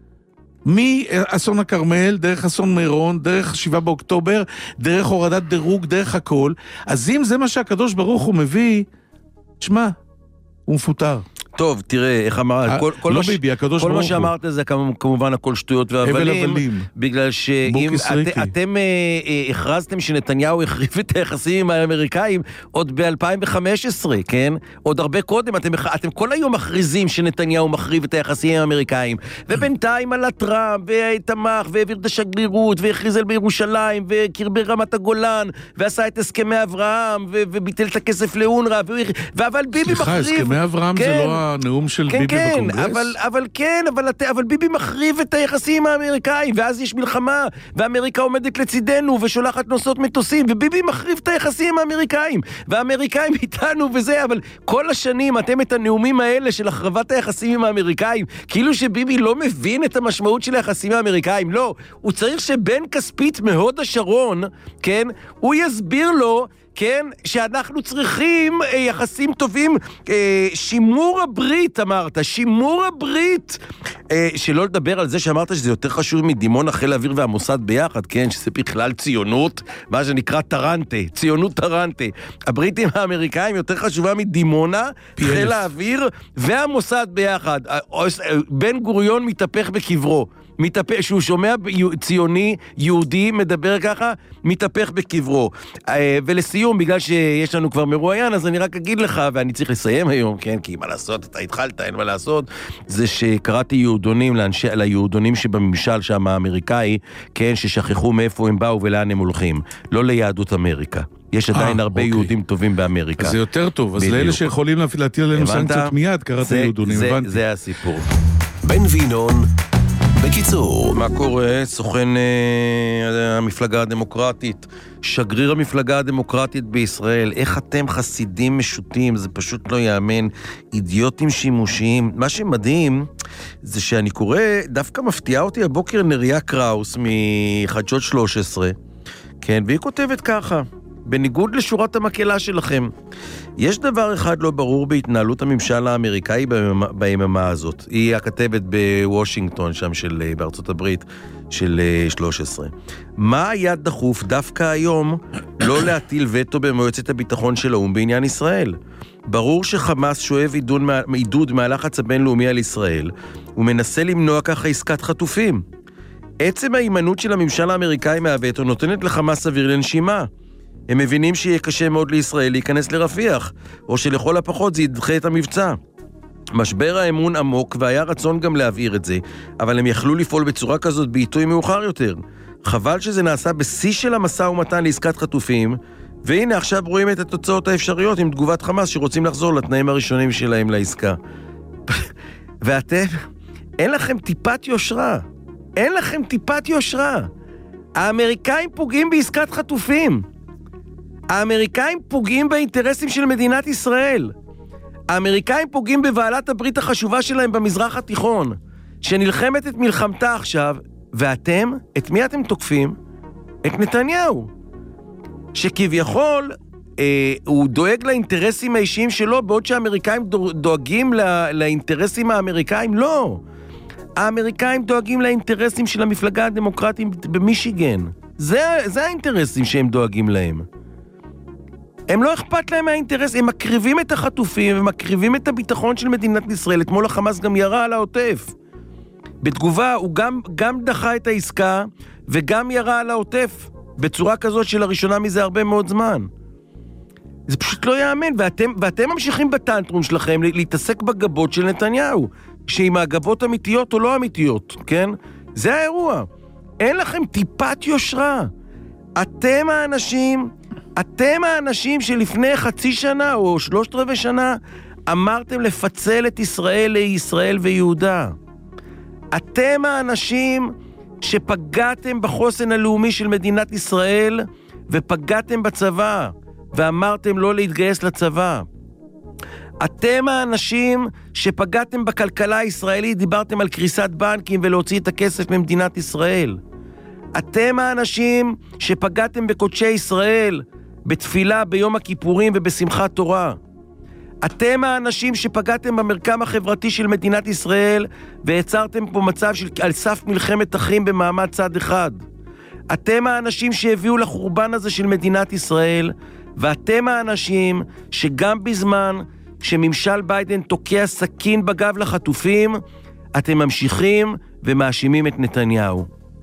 מאסון הכרמל, דרך אסון מירון, דרך 7 באוקטובר, דרך הורדת דירוג, דרך הכל. אז אם זה מה שהקדוש ברוך הוא מביא, תשמע, הוא מפוטר. טוב, תראה, איך אמרת, כל מה שאמרת זה כמובן הכל שטויות והבלים, בגלל שאם אתם הכרזתם שנתניהו החריב את היחסים עם האמריקאים עוד ב-2015, כן? עוד הרבה קודם, אתם כל היום מכריזים שנתניהו מחריב את היחסים עם האמריקאים, ובינתיים עלה טראמפ, ותמך, והעביר את השגרירות, והכריז על בירושלים, וקרבי רמת הגולן, ועשה את הסכמי אברהם, וביטל את הכסף לאונר"א, אבל ביבי מחריב... סליחה, הסכמי אברהם זה לא הנאום של ביבי בקונגרס? אבל ביבי מחריב את היחסים האמריקאים, ואז יש מלחמה, ואמריקה עומדת לצידנו, ושולחת נוסעות מטוסים, וביבי מחריב את היחסים האמריקאים, והאמריקאים איתנו וזה, אבל כל השנים אתם את הנאומים האלה של החרבת היחסים עם האמריקאים, כאילו שביבי לא מבין את המשמעות של היחסים האמריקאים, לא, הוא צריך שבן כספית מהוד השרון, כן, הוא יסביר לו, כן, שאנחנו צריכים יחסים טובים, שימור הברית, אמרת, שימור הברית, שלא לדבר על זה שאמרת שזה יותר חשוב מדימונה, חיל האוויר והמוסד ביחד, כן, שזה בכלל ציונות, מה שנקרא טרנטה, ציונות טרנטה. הברית עם האמריקאים יותר חשובה מדימונה, חיל האוויר והמוסד ביחד. בן גוריון מתהפך בקברו. שהוא שומע ציוני, יהודי, מדבר ככה, מתהפך בקברו. ולסיום, בגלל שיש לנו כבר מרואיין, אז אני רק אגיד לך, ואני צריך לסיים היום, כן, כי מה לעשות, אתה התחלת, אין מה לעשות, זה שקראתי יהודונים ליהודונים שבממשל שם האמריקאי, כן, ששכחו מאיפה הם באו ולאן הם הולכים. לא ליהדות אמריקה. יש עדיין הרבה יהודים טובים באמריקה. זה יותר טוב, אז לאלה שיכולים להטיל עלינו סנקציות מיד, קראתי יהודונים, הבנתי. זה הסיפור. בן וינון בקיצור. מה קורה? סוכן המפלגה הדמוקרטית, שגריר המפלגה הדמוקרטית בישראל, איך אתם חסידים משוטים, זה פשוט לא יאמן, אידיוטים שימושיים. מה שמדהים זה שאני קורא, דווקא מפתיעה אותי הבוקר נריה קראוס מחדשות 13, כן, והיא כותבת ככה, בניגוד לשורת המקהלה שלכם. יש דבר אחד לא ברור בהתנהלות הממשל האמריקאי ביממה הזאת. היא הכתבת בוושינגטון, שם בארצות הברית, של 13. מה היה דחוף דווקא היום לא להטיל וטו במועצת הביטחון של האו"ם בעניין ישראל? ברור שחמאס שואב עידוד מהלחץ הבינלאומי על ישראל, ומנסה למנוע ככה עסקת חטופים. עצם ההימנעות של הממשל האמריקאי מהווטו נותנת לחמאס אוויר לנשימה. הם מבינים שיהיה קשה מאוד לישראל להיכנס לרפיח, או שלכל הפחות זה ידחה את המבצע. משבר האמון עמוק, והיה רצון גם להבהיר את זה, אבל הם יכלו לפעול בצורה כזאת בעיתוי מאוחר יותר. חבל שזה נעשה בשיא של המשא ומתן לעסקת חטופים, והנה עכשיו רואים את התוצאות האפשריות עם תגובת חמאס שרוצים לחזור לתנאים הראשונים שלהם לעסקה. ואתם, אין לכם טיפת יושרה. אין לכם טיפת יושרה. האמריקאים פוגעים בעסקת חטופים. האמריקאים פוגעים באינטרסים של מדינת ישראל. האמריקאים פוגעים בבעלת הברית החשובה שלהם במזרח התיכון, שנלחמת את מלחמתה עכשיו, ואתם, את מי אתם תוקפים? את נתניהו. שכביכול הוא דואג לאינטרסים האישיים שלו, בעוד שהאמריקאים דואגים לאינטרסים האמריקאים, לא. האמריקאים דואגים לאינטרסים של המפלגה הדמוקרטית במישיגן. זה האינטרסים שהם דואגים להם. הם לא אכפת להם מהאינטרס, הם מקריבים את החטופים, הם מקריבים את הביטחון של מדינת ישראל. אתמול החמאס גם ירה על העוטף. בתגובה הוא גם דחה את העסקה, וגם ירה על העוטף, בצורה כזאת שלראשונה מזה הרבה מאוד זמן. זה פשוט לא יאמן, ואתם ממשיכים בטנטרום שלכם להתעסק בגבות של נתניהו, שעם הגבות אמיתיות או לא אמיתיות, כן? זה האירוע. אין לכם טיפת יושרה. אתם האנשים שלפני חצי שנה או 3/4 שנה אמרתם לפצל את ישראל לישראל ויהודה. אתם האנשים שפגעתם בחוסן הלאומי של מדינת ישראל ופגעתם בצבא ואמרתם לא להתגייס לצבא. אתם האנשים שפגעתם בכלכלה הישראלית, דיברתם על קריסת בנקים ולהוציא את הכסף ממדינת ישראל. אתם האנשים שפגעתם בקודשי ישראל, בתפילה ביום הכיפורים ובשמחת תורה. אתם האנשים שפגעתם במרקם החברתי של מדינת ישראל ויצרתם פה מצב על סף מלחמת אחים במעמד צד אחד. אתם האנשים שהביאו לחורבן הזה של מדינת ישראל, ואתם האנשים שגם בזמן שממשל ביידן תוקע סכין בגב לחטופים, אתם ממשיכים ומאשימים את נתניהו.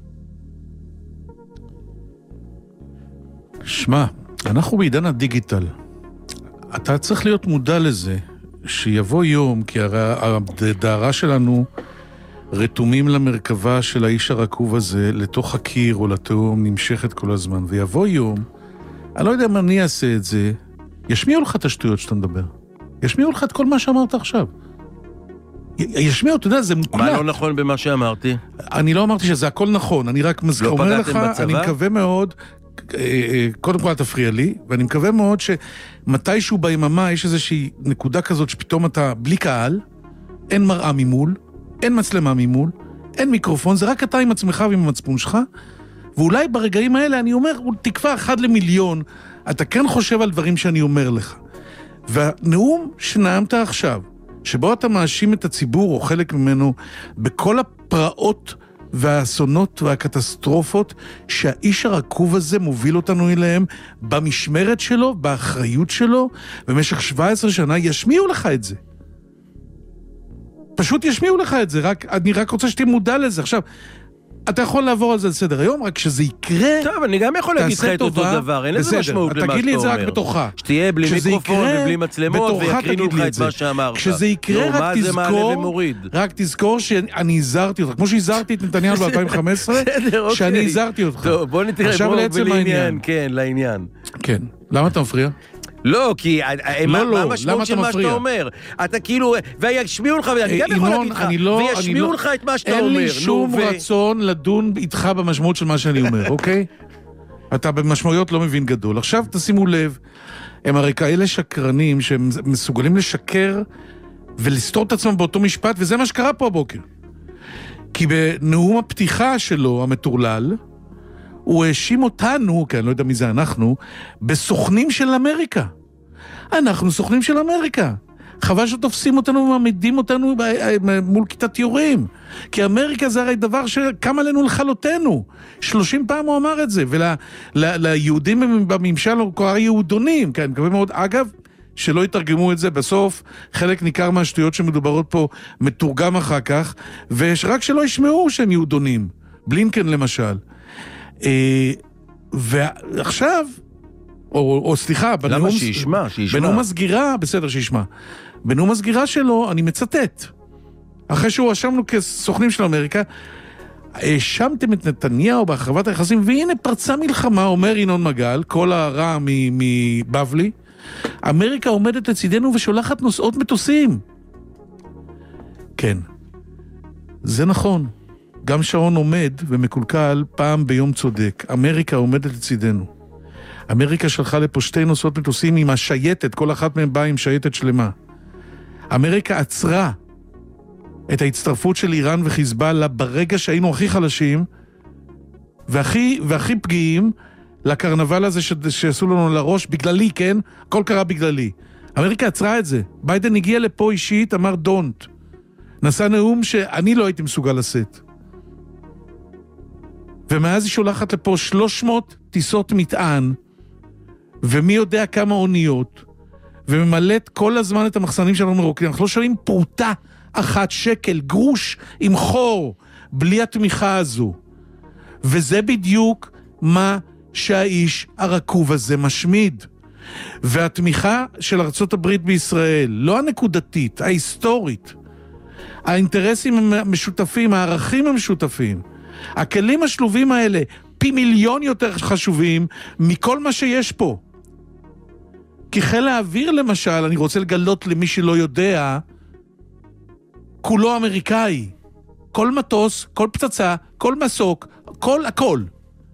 שמע, אנחנו בעידן הדיגיטל. אתה צריך להיות מודע לזה שיבוא יום, כי הדהרה שלנו רתומים למרכבה של האיש הרקוב הזה, לתוך הקיר או לתאום, נמשכת כל הזמן. ויבוא יום, אני לא יודע אם אני אעשה את זה, ישמיעו לך את השטויות שאתה מדבר. ישמיעו לך את כל מה שאמרת עכשיו. ישמיעו, אתה יודע, זה מוקלט. מה לא נכון במה שאמרתי? אני לא אמרתי שזה הכל נכון, אני רק אומר לך, אני מקווה מאוד, קודם כל תפריע לי, ואני מקווה מאוד שמתישהו ביממה יש איזושהי נקודה כזאת שפתאום אתה בלי קהל, אין מראה ממול, אין מצלמה ממול, אין מיקרופון, זה רק אתה עם עצמך ועם המצפון שלך, ואולי ברגעים האלה אני אומר, תקווה 1 למיליון, אתה כן חושב על דברים שאני אומר לך. והנאום שנאמת עכשיו, שבו אתה מאשים את הציבור או חלק ממנו בכל הפרעות והאסונות והקטסטרופות שהאיש הרקוב הזה מוביל אותנו אליהם במשמרת שלו, באחריות שלו, במשך 17 שנה, ישמיעו לך את זה. פשוט ישמיעו לך את זה, אני רק רוצה שתהיה מודע לזה. עכשיו, אתה יכול לעבור על זה לסדר היום, רק שזה יקרה, טוב, אני גם יכול להגיד לך את אותו דבר, אין איזה משמעות למה שאתה אומר. תגיד לי את זה רק בתוכה. שתהיה בלי מיקרופון ובלי מצלמות, ויקרינו לך את מה שאמרת. כשזה יקרה, רק תזכור שאני הזהרתי אותך, כמו שהזהרתי את נתניהו ב-2015, שאני הזהרתי אותך. טוב, בוא נתראה, עכשיו לעצם העניין. כן, לעניין. כן, למה אתה מפריע? לא, כי מה המשמעות של מה שאתה אומר? אתה כאילו, וישמיעו לך, ואני גם יכול להגיד לך, וישמיעו לך את מה שאתה אומר. אין לי שום רצון לדון איתך במשמעות של מה שאני אומר, אוקיי? אתה במשמעויות לא מבין גדול. עכשיו תשימו לב, הם הרי כאלה שקרנים שהם מסוגלים לשקר ולסתור את עצמם באותו משפט, וזה מה שקרה פה הבוקר. כי בנאום הפתיחה שלו, המטורלל, הוא האשים אותנו, כי אני לא יודע מי זה אנחנו, בסוכנים של אמריקה. אנחנו סוכנים של אמריקה. חבל שתופסים אותנו ומעמידים אותנו מול כיתת יורים. כי אמריקה זה הרי דבר שקם עלינו לכלותנו. 30 פעם הוא אמר את זה. וליהודים בממשל הוא קורא יהודונים. כן, מקווה מאוד. אגב, שלא יתרגמו את זה בסוף, חלק ניכר מהשטויות שמדוברות פה מתורגם אחר כך, ורק שלא ישמעו שהם יהודונים. בלינקן למשל. ועכשיו, או סליחה, למה שישמע? בנאום הסגירה, בסדר שישמע. בנאום הסגירה שלו, אני מצטט. אחרי שהוא אשמנו כסוכנים של אמריקה, האשמתם את נתניהו בהחרבת היחסים, והנה פרצה מלחמה, אומר ינון מגל, כל הרע מבבלי, אמריקה עומדת לצידנו ושולחת נוסעות מטוסים. כן, זה נכון. גם שעון עומד ומקולקל פעם ביום צודק. אמריקה עומדת לצידנו. אמריקה שלחה לפה 2 נוסעות מטוסים עם השייטת, כל אחת מהם באה עם שייטת שלמה. אמריקה עצרה את ההצטרפות של איראן וחיזבאללה ברגע שהיינו הכי חלשים והכי פגיעים לקרנבל הזה שעשו לנו לראש, בגללי, כן? הכל קרה בגללי. אמריקה עצרה את זה. ביידן הגיע לפה אישית, אמר דונט. נשא נאום שאני לא הייתי מסוגל לשאת. ומאז היא שולחת לפה 300 טיסות מטען, ומי יודע כמה אוניות, וממלאת כל הזמן את המחסנים שלנו מרוקנים. אנחנו לא שואלים פרוטה אחת, שקל, גרוש עם חור, בלי התמיכה הזו. וזה בדיוק מה שהאיש הרקוב הזה משמיד. והתמיכה של ארצות הברית בישראל, לא הנקודתית, ההיסטורית, האינטרסים המשותפים, הערכים המשותפים, הכלים השלובים האלה, פי מיליון יותר חשובים מכל מה שיש פה. כי חיל האוויר למשל, אני רוצה לגלות למי שלא יודע, כולו אמריקאי. כל מטוס, כל פצצה, כל מסוק, הכל.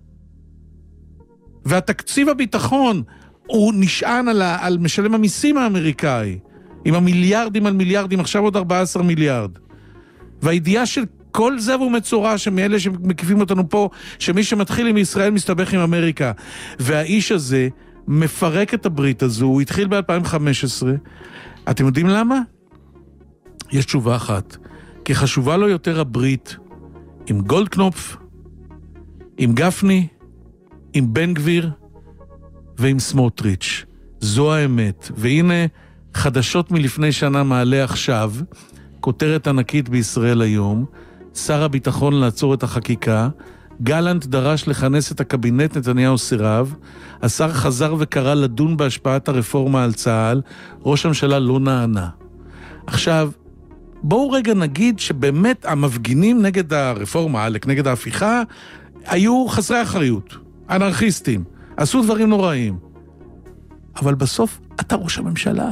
והתקציב הביטחון הוא נשען על משלם המיסים האמריקאי, עם המיליארדים על מיליארדים, עכשיו עוד 14 מיליארד. והידיעה של כל זה הוא מצורע שמאלה שמקיפים אותנו פה, שמי שמתחיל עם ישראל מסתבך עם אמריקה. והאיש הזה מפרק את הברית הזו, הוא התחיל ב-2015. אתם יודעים למה? יש תשובה אחת. כי חשובה לו יותר הברית עם גולדקנופ, עם גפני, עם בן גביר ועם סמוטריץ'. זו האמת. והנה חדשות מלפני שנה מעלה עכשיו, כותרת ענקית בישראל היום, שר הביטחון לעצור את החקיקה, גלנט דרש לכנס את הקבינט, נתניהו סירב, השר חזר וקרא לדון בהשפעת הרפורמה על צה"ל, ראש הממשלה לא נענה. עכשיו, בואו רגע נגיד שבאמת המפגינים נגד הרפורמה, נגד ההפיכה, היו חסרי אחריות, אנרכיסטים, עשו דברים נוראים. אבל בסוף אתה ראש הממשלה.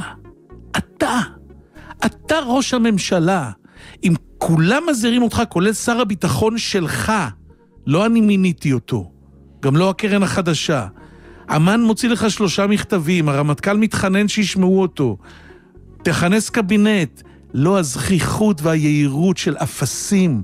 אתה ראש הממשלה. אם כולם מזהירים אותך, כולל שר הביטחון שלך, לא אני מיניתי אותו, גם לא הקרן החדשה. אמן מוציא לך 3 מכתבים, הרמטכ"ל מתחנן שישמעו אותו. תכנס קבינט. לא הזכיחות והיהירות של אפסים.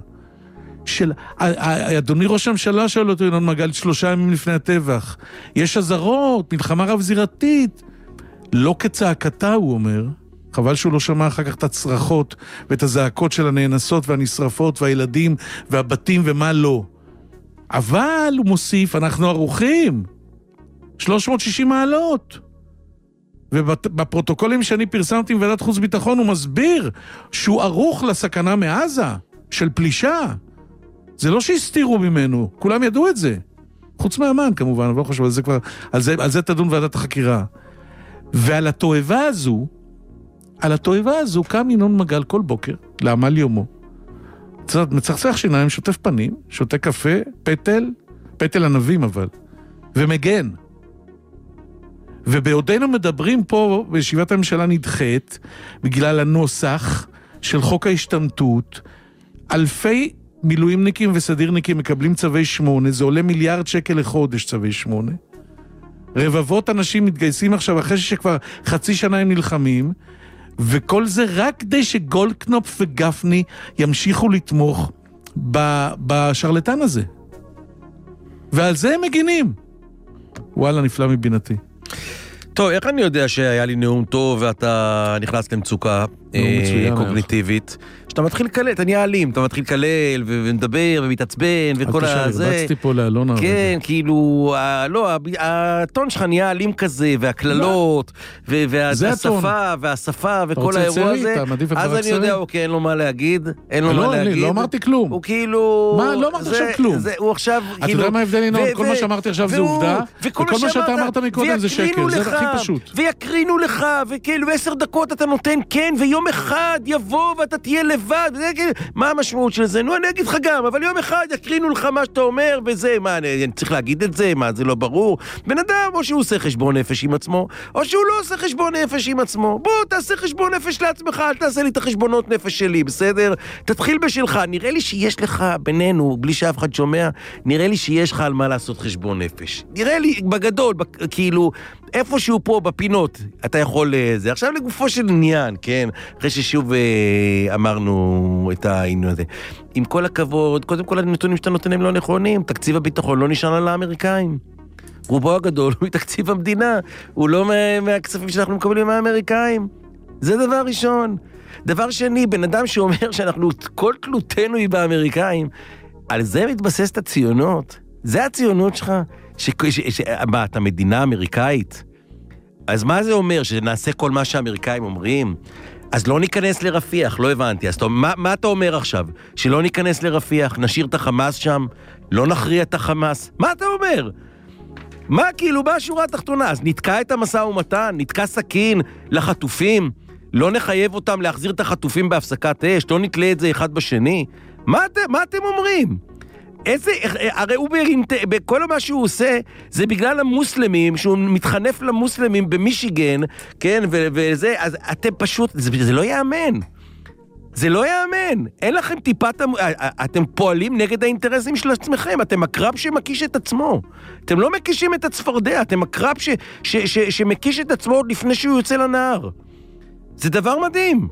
אדוני ראש הממשלה שואל אותו ינון מגל 3 ימים לפני הטבח. יש הזרות, מלחמה רב זירתית. לא כצעקתה, הוא אומר. חבל שהוא לא שמע אחר כך את הצרחות ואת הזעקות של הנאנסות והנשרפות והילדים והבתים ומה לא. אבל הוא מוסיף, אנחנו ערוכים. 360 מעלות. ובפרוטוקולים שאני פרסמתי בוועדת חוץ ביטחון הוא מסביר שהוא ערוך לסכנה מעזה, של פלישה. זה לא שהסתירו ממנו, כולם ידעו את זה. חוץ מהאמן כמובן, אבל לא חושב, על זה תדון ועדת החקירה. ועל התועבה הזו קם ינון מגל כל בוקר, לעמל יומו. מצחצח שיניים, שוטף פנים, שותה קפה, פטל ענבים אבל, ומגן. ובעודנו מדברים פה, בישיבת הממשלה נדחית, בגלל הנוסח של חוק ההשתמטות, אלפי מילואימניקים וסדירניקים מקבלים צווי 8, זה עולה מיליארד שקל לחודש צווי 8. רבבות אנשים מתגייסים עכשיו אחרי שכבר חצי שנה הם נלחמים, וכל זה רק כדי שגולדקנופ וגפני ימשיכו לתמוך בשרלטן הזה. ועל זה הם מגינים. וואלה, נפלא מבינתי. טוב, איך אני יודע שהיה לי נאום טוב ואתה נכנס למצוקה קוגניטיבית? שאתה מתחיל לקלל, אתה נהיה אלים, אתה מתחיל לקלל ומדבר ומתעצבן וכל הזה. הרבצתי פה לאלונה. כן, כאילו, לא, הטון שלך נהיה אלים כזה, והכללות, והשפה וכל האירוע הזה. אז אני יודע, אוקיי, אין לו מה להגיד, אין לו מה להגיד. לא אמרתי כלום. הוא כאילו... מה? לא אמרת עכשיו כלום. הוא עכשיו, אתה יודע מה ההבדל, ינון? כל מה שאמרתי עכשיו זה עובדה, וכל מה שאתה אמרת מקודם זה שקר, זה הכי פשוט. ויקרינו לך, וכאילו 10 דקות אתה נותן כן, ויום אחד יבוא ואתה תהיה לבד, מה המשמעות של זה? נו, אני אגיד לך גם, אבל יום אחד יקרינו לך מה שאתה אומר, וזה, מה, אני צריך להגיד את זה? מה, זה לא ברור? בן אדם, או שהוא עושה חשבון נפש עם עצמו, או שהוא לא עושה חשבון נפש עם עצמו. בוא, תעשה חשבון נפש לעצמך, אל תעשה לי את החשבונות נפש שלי, בסדר? תתחיל בשלך. נראה לי שיש לך בינינו, בלי שאף אחד שומע, נראה לי שיש לך על מה לעשות חשבון נפש. נראה לי, בגדול, כאילו, איפשהו פה בפינות, אתה יכול זה. עכשיו לגופו של עניין, כן? אחרי ששוב אמרנו את העניין הזה. עם כל הכבוד, קודם כל הנתונים שאתה נותן הם לא נכונים, תקציב הביטחון לא נשען על האמריקאים. רובו הגדול הוא מתקציב המדינה, הוא לא מהכספים שאנחנו מקבלים מהאמריקאים. זה דבר ראשון. דבר שני, בן אדם שאומר שאנחנו, כל תלותנו היא באמריקאים, על זה מתבססת הציונות. זה הציונות שלך? מה, אתה מדינה אמריקאית? אז מה זה אומר? שנעשה כל מה שהאמריקאים אומרים? אז לא ניכנס לרפיח, לא הבנתי. אז מה אתה אומר עכשיו? שלא ניכנס לרפיח, נשאיר את החמאס שם, לא נכריע את החמאס? מה אתה אומר? מה כאילו, מה השורה התחתונה? אז נתקע את המשא ומתן, נתקע סכין לחטופים, לא נחייב אותם להחזיר את החטופים בהפסקת אש, לא נתלה את זה אחד בשני? מה אתם אומרים? הרי הוא בכל מה שהוא עושה, זה בגלל המוסלמים, שהוא מתחנף למוסלמים במישיגן, כן, וזה, אז אתם פשוט, זה לא יאמן. זה לא יאמן. אין לכם טיפת, אתם פועלים נגד האינטרסים של עצמכם, אתם הקרב שמקיש את עצמו. אתם לא מקישים את הצפרדע, אתם הקרב שמקיש את עצמו עוד לפני שהוא יוצא לנהר. זה דבר מדהים.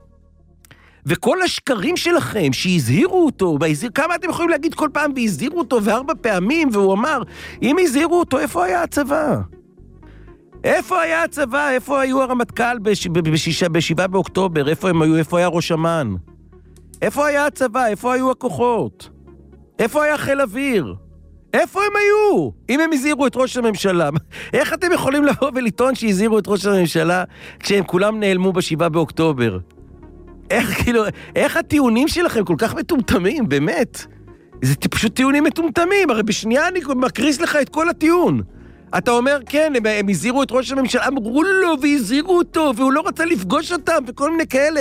וכל השקרים שלכם שהזהירו אותו, כמה אתם יכולים להגיד כל פעם והזהירו אותו 4 פעמים, והוא אמר, אם הזהירו אותו, איפה היה הצבא? איפה היה הצבא? איפה היו הרמטכ"ל ב7 באוקטובר? איפה הם היו? איפה היה ראש אמ"ן? איפה היה הצבא? איפה היו הכוחות? איפה היה חיל אוויר? איפה הם היו? אם הם הזהירו את ראש הממשלה, איך אתם יכולים לבוא ולטעון שהזהירו את ראש הממשלה כשהם כולם נעלמו ב7 באוקטובר? איך הטיעונים שלכם כל כך מטומטמים, באמת? זה פשוט טיעונים מטומטמים, הרי בשנייה אני מקריס לך את כל הטיעון. אתה אומר, כן, הם הזהירו את ראש הממשלה, אמרו לו והזהירו אותו, והוא לא רצה לפגוש אותם, וכל מיני כאלה.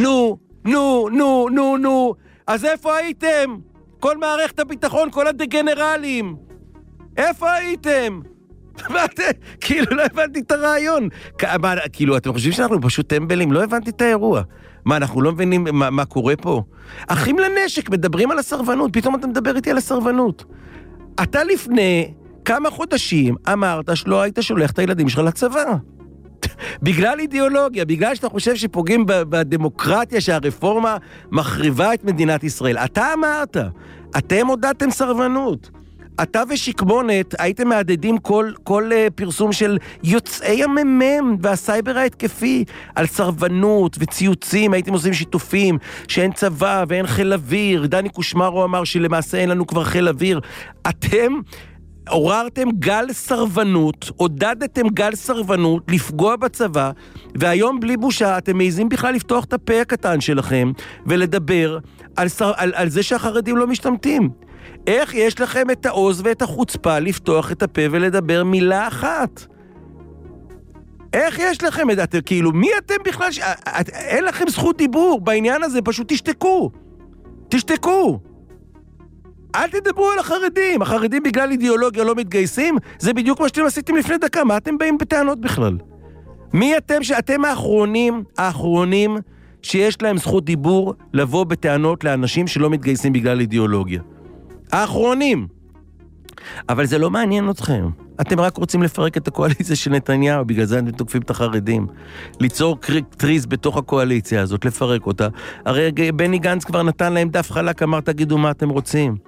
נו. אז איפה הייתם? כל מערכת הביטחון, כל הדגנרלים. איפה הייתם? כאילו, לא הבנתי את הרעיון. כאילו, אתם חושבים שאנחנו פשוט טמבלים? לא הבנתי את האירוע. מה, אנחנו לא מבינים מה קורה פה? אחים לנשק, מדברים על הסרבנות, פתאום אתה מדבר איתי על הסרבנות. אתה לפני כמה חודשים אמרת שלא היית שולח את הילדים שלך לצבא. בגלל אידיאולוגיה, בגלל שאתה חושב שפוגעים בדמוקרטיה, שהרפורמה מחריבה את מדינת ישראל. אתה אמרת, אתם הודעתם סרבנות. אתה ושקמונת הייתם מעדדים כל פרסום של יוצאי הממם והסייבר ההתקפי על סרבנות וציוצים, הייתם עושים שיתופים שאין צבא ואין חיל אוויר. דני קושמרו אמר שלמעשה אין לנו כבר חיל אוויר. אתם עוררתם גל סרבנות, עודדתם גל סרבנות לפגוע בצבא, והיום בלי בושה אתם מעיזים בכלל לפתוח את הפה הקטן שלכם ולדבר על זה שהחרדים לא משתמטים. איך יש לכם את העוז ואת החוצפה לפתוח את הפה ולדבר מילה אחת? איך יש לכם את זה? כאילו, מי אתם בכלל? אין לכם זכות דיבור בעניין הזה, פשוט תשתקו. תשתקו. אל תדברו על החרדים. החרדים בגלל אידיאולוגיה לא מתגייסים, זה בדיוק מה שאתם עשיתם לפני דקה. מה אתם באים בטענות בכלל? מי אתם שאתם האחרונים שיש להם זכות דיבור לבוא בטענות לאנשים שלא מתגייסים בגלל אידיאולוגיה? האחרונים. אבל זה לא מעניין אתכם. אתם רק רוצים לפרק את הקואליציה של נתניהו, בגלל זה אתם תוקפים את החרדים. ליצור טריז בתוך הקואליציה הזאת, לפרק אותה. הרי בני גנץ כבר נתן להם דף חלק, אמר תגידו מה אתם רוצים.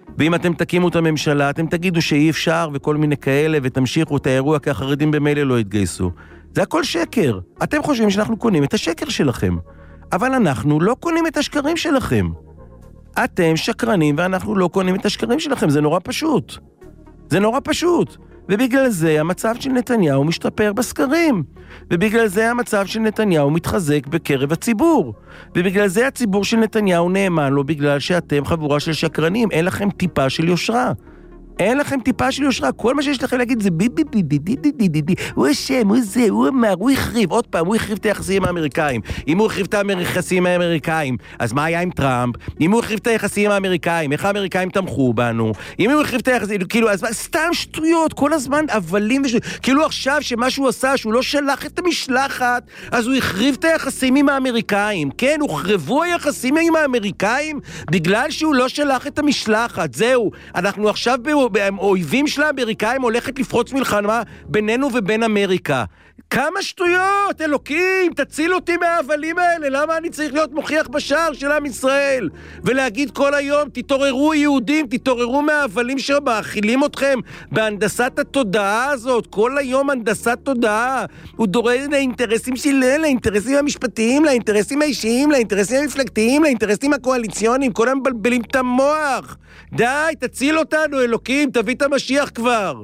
ואם אתם תקימו את הממשלה, אתם תגידו שאי אפשר וכל מיני כאלה, ותמשיכו את האירוע, כי החרדים במילא לא יתגייסו. זה הכל שקר. אתם חושבים שאנחנו קונים את השקר שלכם. אבל אנחנו לא קונים את השקרים שלכם. אתם שקרנים ואנחנו לא קונים את השקרים שלכם. זה נורא פשוט. זה נורא פשוט. ובגלל זה המצב של נתניהו משתפר בסקרים. ובגלל זה המצב של נתניהו מתחזק בקרב הציבור. ובגלל זה הציבור של נתניהו נאמן לו, בגלל שאתם חבורה של שקרנים. אין לכם טיפה של יושרה. אין לכם טיפה של יושרה. כל מה שיש לכם להגיד זה ביבי ביבי ביבי ביבי ביבי. הוא אשם, הוא זה, הוא אמר, הוא החריב. עוד פעם, הוא החריב את היחסים האמריקאים. אם הוא החריב את היחסים האמריקאים, אז מה היה עם טראמפ? אם הוא החריב את היחסים האמריקאים, איך האמריקאים תמכו בנו? אם הוא החריב את היחסים, כאילו, אז סתם שטויות, כל הזמן אבלים כאילו עכשיו שמה שהוא עשה, שהוא לא שלח את המשלחת, אז הוא החריב את היחסים עם האמריקאים. כן, הוחרבו היחסים עם האמריקאים בגלל שהוא לא שלח את המשלחת. זהו, אנחנו עכשיו אויבים של האמריקאים הולכת לפרוץ מלחמה בינינו ובין אמריקה. כמה שטויות, אלוקים, תציל אותי מהאבלים האלה. למה אני צריך להיות מוכיח בשער של עם ישראל? ולהגיד כל היום, תתעוררו יהודים, תתעוררו מהאבלים שמאכילים אתכם בהנדסת התודעה הזאת. כל היום הנדסת תודעה. הוא דורש לאינטרסים שלהם, לאינטרסים המשפטיים, לאינטרסים האישיים, לאינטרסים המפלגתיים, לאינטרסים הקואליציוניים. כל היום מבלבלים את המוח. די, תציל אותנו, אלוקים, תביא את המשיח כבר.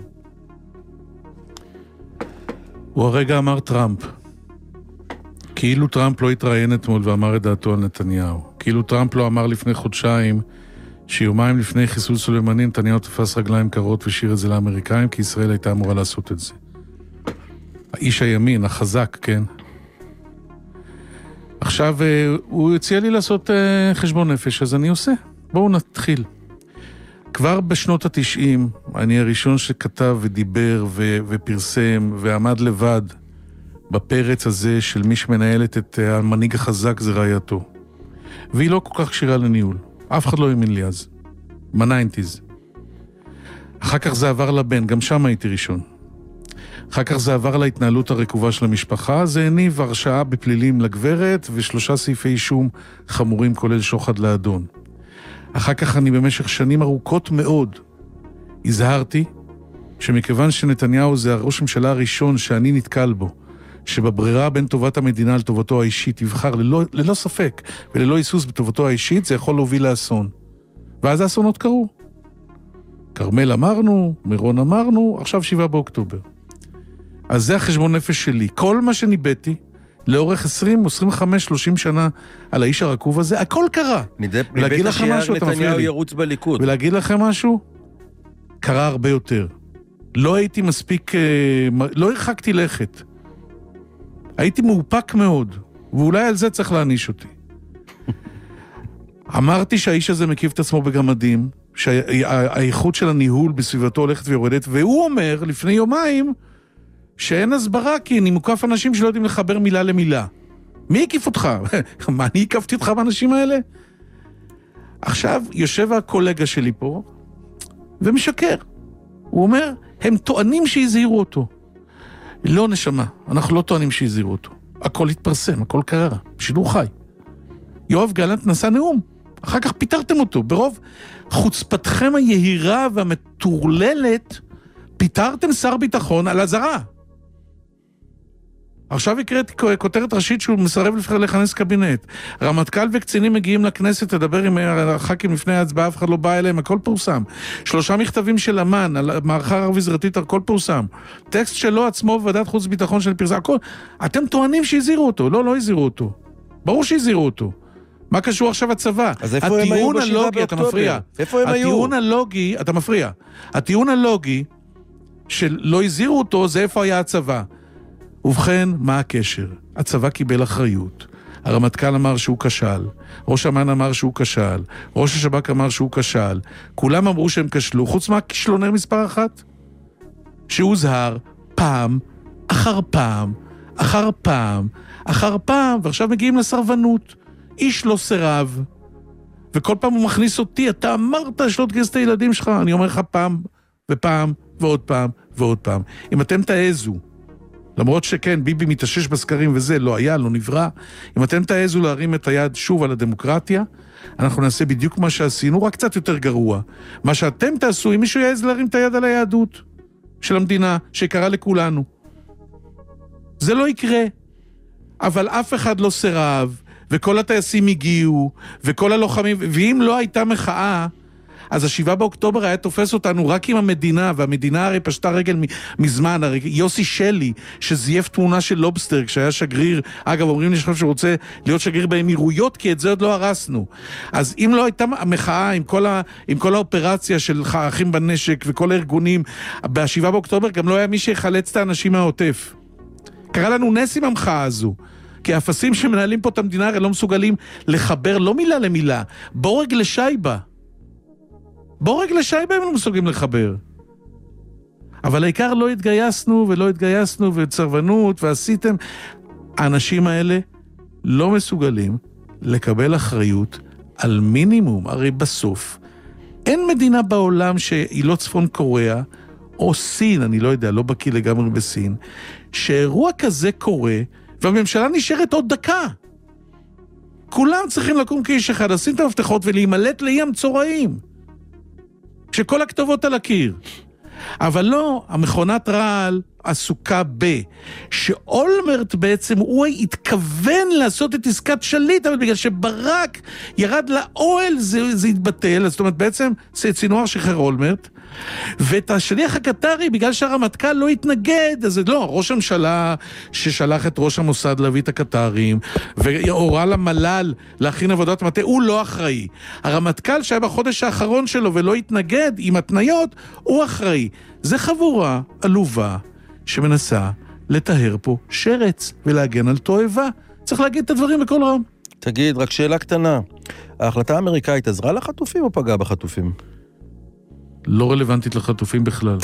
הוא הרגע אמר טראמפ. כאילו טראמפ לא התראיין אתמול ואמר את דעתו על נתניהו. כאילו טראמפ לא אמר לפני חודשיים שיומיים לפני חיסול סולימני נתניהו תפס רגליים קרות ושיר את זה לאמריקאים, כי ישראל הייתה אמורה לעשות את זה. האיש הימין, החזק, כן? עכשיו הוא הציע לי לעשות חשבון נפש, אז אני עושה. בואו נתחיל. כבר בשנות ה-90, אני הראשון שכתב ודיבר ופרסם ועמד לבד בפרץ הזה של מי שמנהלת את המנהיג החזק זה רעייתו. והיא לא כל כך קשירה לניהול. אף אחד לא האמין לי אז. ב-90s. אחר כך זה עבר לבן, גם שם הייתי ראשון. אחר כך זה עבר להתנהלות הרקובה של המשפחה, זה הניב הרשעה בפלילים לגברת ו3 סעיפי אישום חמורים כולל שוחד לאדון. אחר כך אני במשך שנים ארוכות מאוד הזהרתי שמכיוון שנתניהו זה הראש הממשלה הראשון שאני נתקל בו, שבברירה בין טובת המדינה לטובתו האישית יבחר ללא ספק וללא היסוס בטובתו האישית, זה יכול להוביל לאסון. ואז האסונות קרו. כרמל אמרנו, מירון אמרנו, עכשיו 7 באוקטובר. אז זה החשבון נפש שלי. כל מה שניבאתי לאורך 20, 25, 30 שנה על האיש הרקוב הזה, הכל קרה. ולהגיד לכם משהו, אתה מפריע לי. ירוץ בליכוד. ולהגיד לכם משהו, קרה הרבה יותר. לא הייתי מספיק, לא הרחקתי לכת. הייתי מאופק מאוד, ואולי על זה צריך להעניש אותי. אמרתי שהאיש הזה מקיף את עצמו בגמדים, שהאיכות של הניהול בסביבתו הולכת ויורדת, והוא אומר לפני יומיים, שאין הסברה, כי אני מוקף אנשים שלא יודעים לחבר מילה למילה. מי הקיף אותך? מה, אני הקפתי אותך באנשים האלה? עכשיו יושב הקולגה שלי פה, ומשקר. הוא אומר, הם טוענים שהזהירו אותו. לא נשמה, אנחנו לא טוענים שהזהירו אותו. הכל התפרסם, הכל קרה, בשידור חי. יואב גלנט נשא נאום, אחר כך פיתרתם אותו. ברוב חוצפתכם היהירה והמטורללת, פיתרתם שר ביטחון על הזרה. עכשיו הקראתי כותרת ראשית שהוא מסרב לכנס קבינט. רמטכ"ל וקצינים מגיעים לכנסת לדבר עם הח"כים לפני ההצבעה, אף אחד לא בא אליהם, הכל פורסם. 3 מכתבים של אמן על מערכה ערבית, הכל פורסם. טקסט שלו עצמו בוועדת חוץ ביטחון של פרסם, הכל. אתם טוענים שהזהירו אותו. לא, לא הזהירו אותו. ברור שהזהירו אותו. מה קשור עכשיו הצבא? אז איפה הם היו ב7 באוקטובר? איפה הם היו? הטיעון הלוגי, אתה מפריע. הטיעון הלוגי של לא הזהירו אותו, זה איפה היה הצבא. ובכן, מה הקשר? הצבא קיבל אחריות. הרמטכ"ל אמר שהוא כשל, ראש אמ"ן אמר שהוא כשל, ראש השב"כ אמר שהוא כשל, כולם אמרו שהם כשלו, חוץ מהכישלונר מספר 1. שהוזהר פעם, אחר פעם, אחר פעם, אחר פעם, ועכשיו מגיעים לסרבנות. איש לא סירב, וכל פעם הוא מכניס אותי, אתה אמרת שלא תגייס את הילדים שלך, אני אומר לך פעם ופעם ועוד פעם ועוד פעם. אם אתם תעזו למרות שכן, ביבי מתאשש בסקרים וזה, לא היה, לא נברא. אם אתם תעזו להרים את היד שוב על הדמוקרטיה, אנחנו נעשה בדיוק מה שעשינו, רק קצת יותר גרוע. מה שאתם תעשו, אם מישהו יעז להרים את היד על היהדות של המדינה, שקרה לכולנו. זה לא יקרה. אבל אף אחד לא סירב, וכל הטייסים הגיעו, וכל הלוחמים, ואם לא הייתה מחאה, אז ה7 באוקטובר היה תופס אותנו רק עם המדינה, והמדינה הרי פשטה רגל מזמן, הרי יוסי שלי, שזייף תמונה של לובסטר, כשהיה שגריר, אגב, אומרים לי שהוא רוצה להיות שגריר באמירויות, כי את זה עוד לא הרסנו. אז אם לא הייתה המחאה, עם כל האופרציה של אחים בנשק, וכל הארגונים, ב7 באוקטובר גם לא היה מי שיחלץ את האנשים מהעוטף. קרה לנו נס עם המחאה הזו. כי האפסים שמנהלים פה את המדינה הרי לא מסוגלים לחבר, לא מילה למילה, בורג לשייבה. בורג לשייבה הם לא מסוגלים לחבר. אבל העיקר לא התגייסנו ולא התגייסנו וצרבנות ועשיתם. האנשים האלה לא מסוגלים לקבל אחריות על מינימום. הרי בסוף אין מדינה בעולם שהיא לא צפון קוריאה או סין, אני לא יודע, לא בקיא לגמרי בסין, שאירוע כזה קורה והממשלה נשארת עוד דקה. כולם צריכים לקום כאיש אחד, לשים את המפתחות ולהימלט לאי המצורעים. שכל הכתובות על הקיר. אבל לא, המכונת רעל עסוקה שאולמרט בעצם הוא התכוון לעשות את עסקת שליט, אבל בגלל שברק ירד לאוהל זה התבטל, זאת אומרת בעצם סינואר שחרר אולמרט, ואת השליח הקטרי, בגלל שהרמטכ"ל לא התנגד, אז לא, ראש הממשלה ששלח את ראש המוסד להביא את הקטרים, והורה למל"ל להכין עבודת מטה, הוא לא אחראי. הרמטכ"ל שהיה בחודש האחרון שלו ולא התנגד עם התניות, הוא אחראי. זה חבורה עלובה שמנסה לטהר פה שרץ ולהגן על תועבה. צריך להגיד את הדברים בכל רם. תגיד, רק שאלה קטנה. ההחלטה האמריקאית עזרה לחטופים או פגעה בחטופים? לא רלוונטית לחטופים בכלל.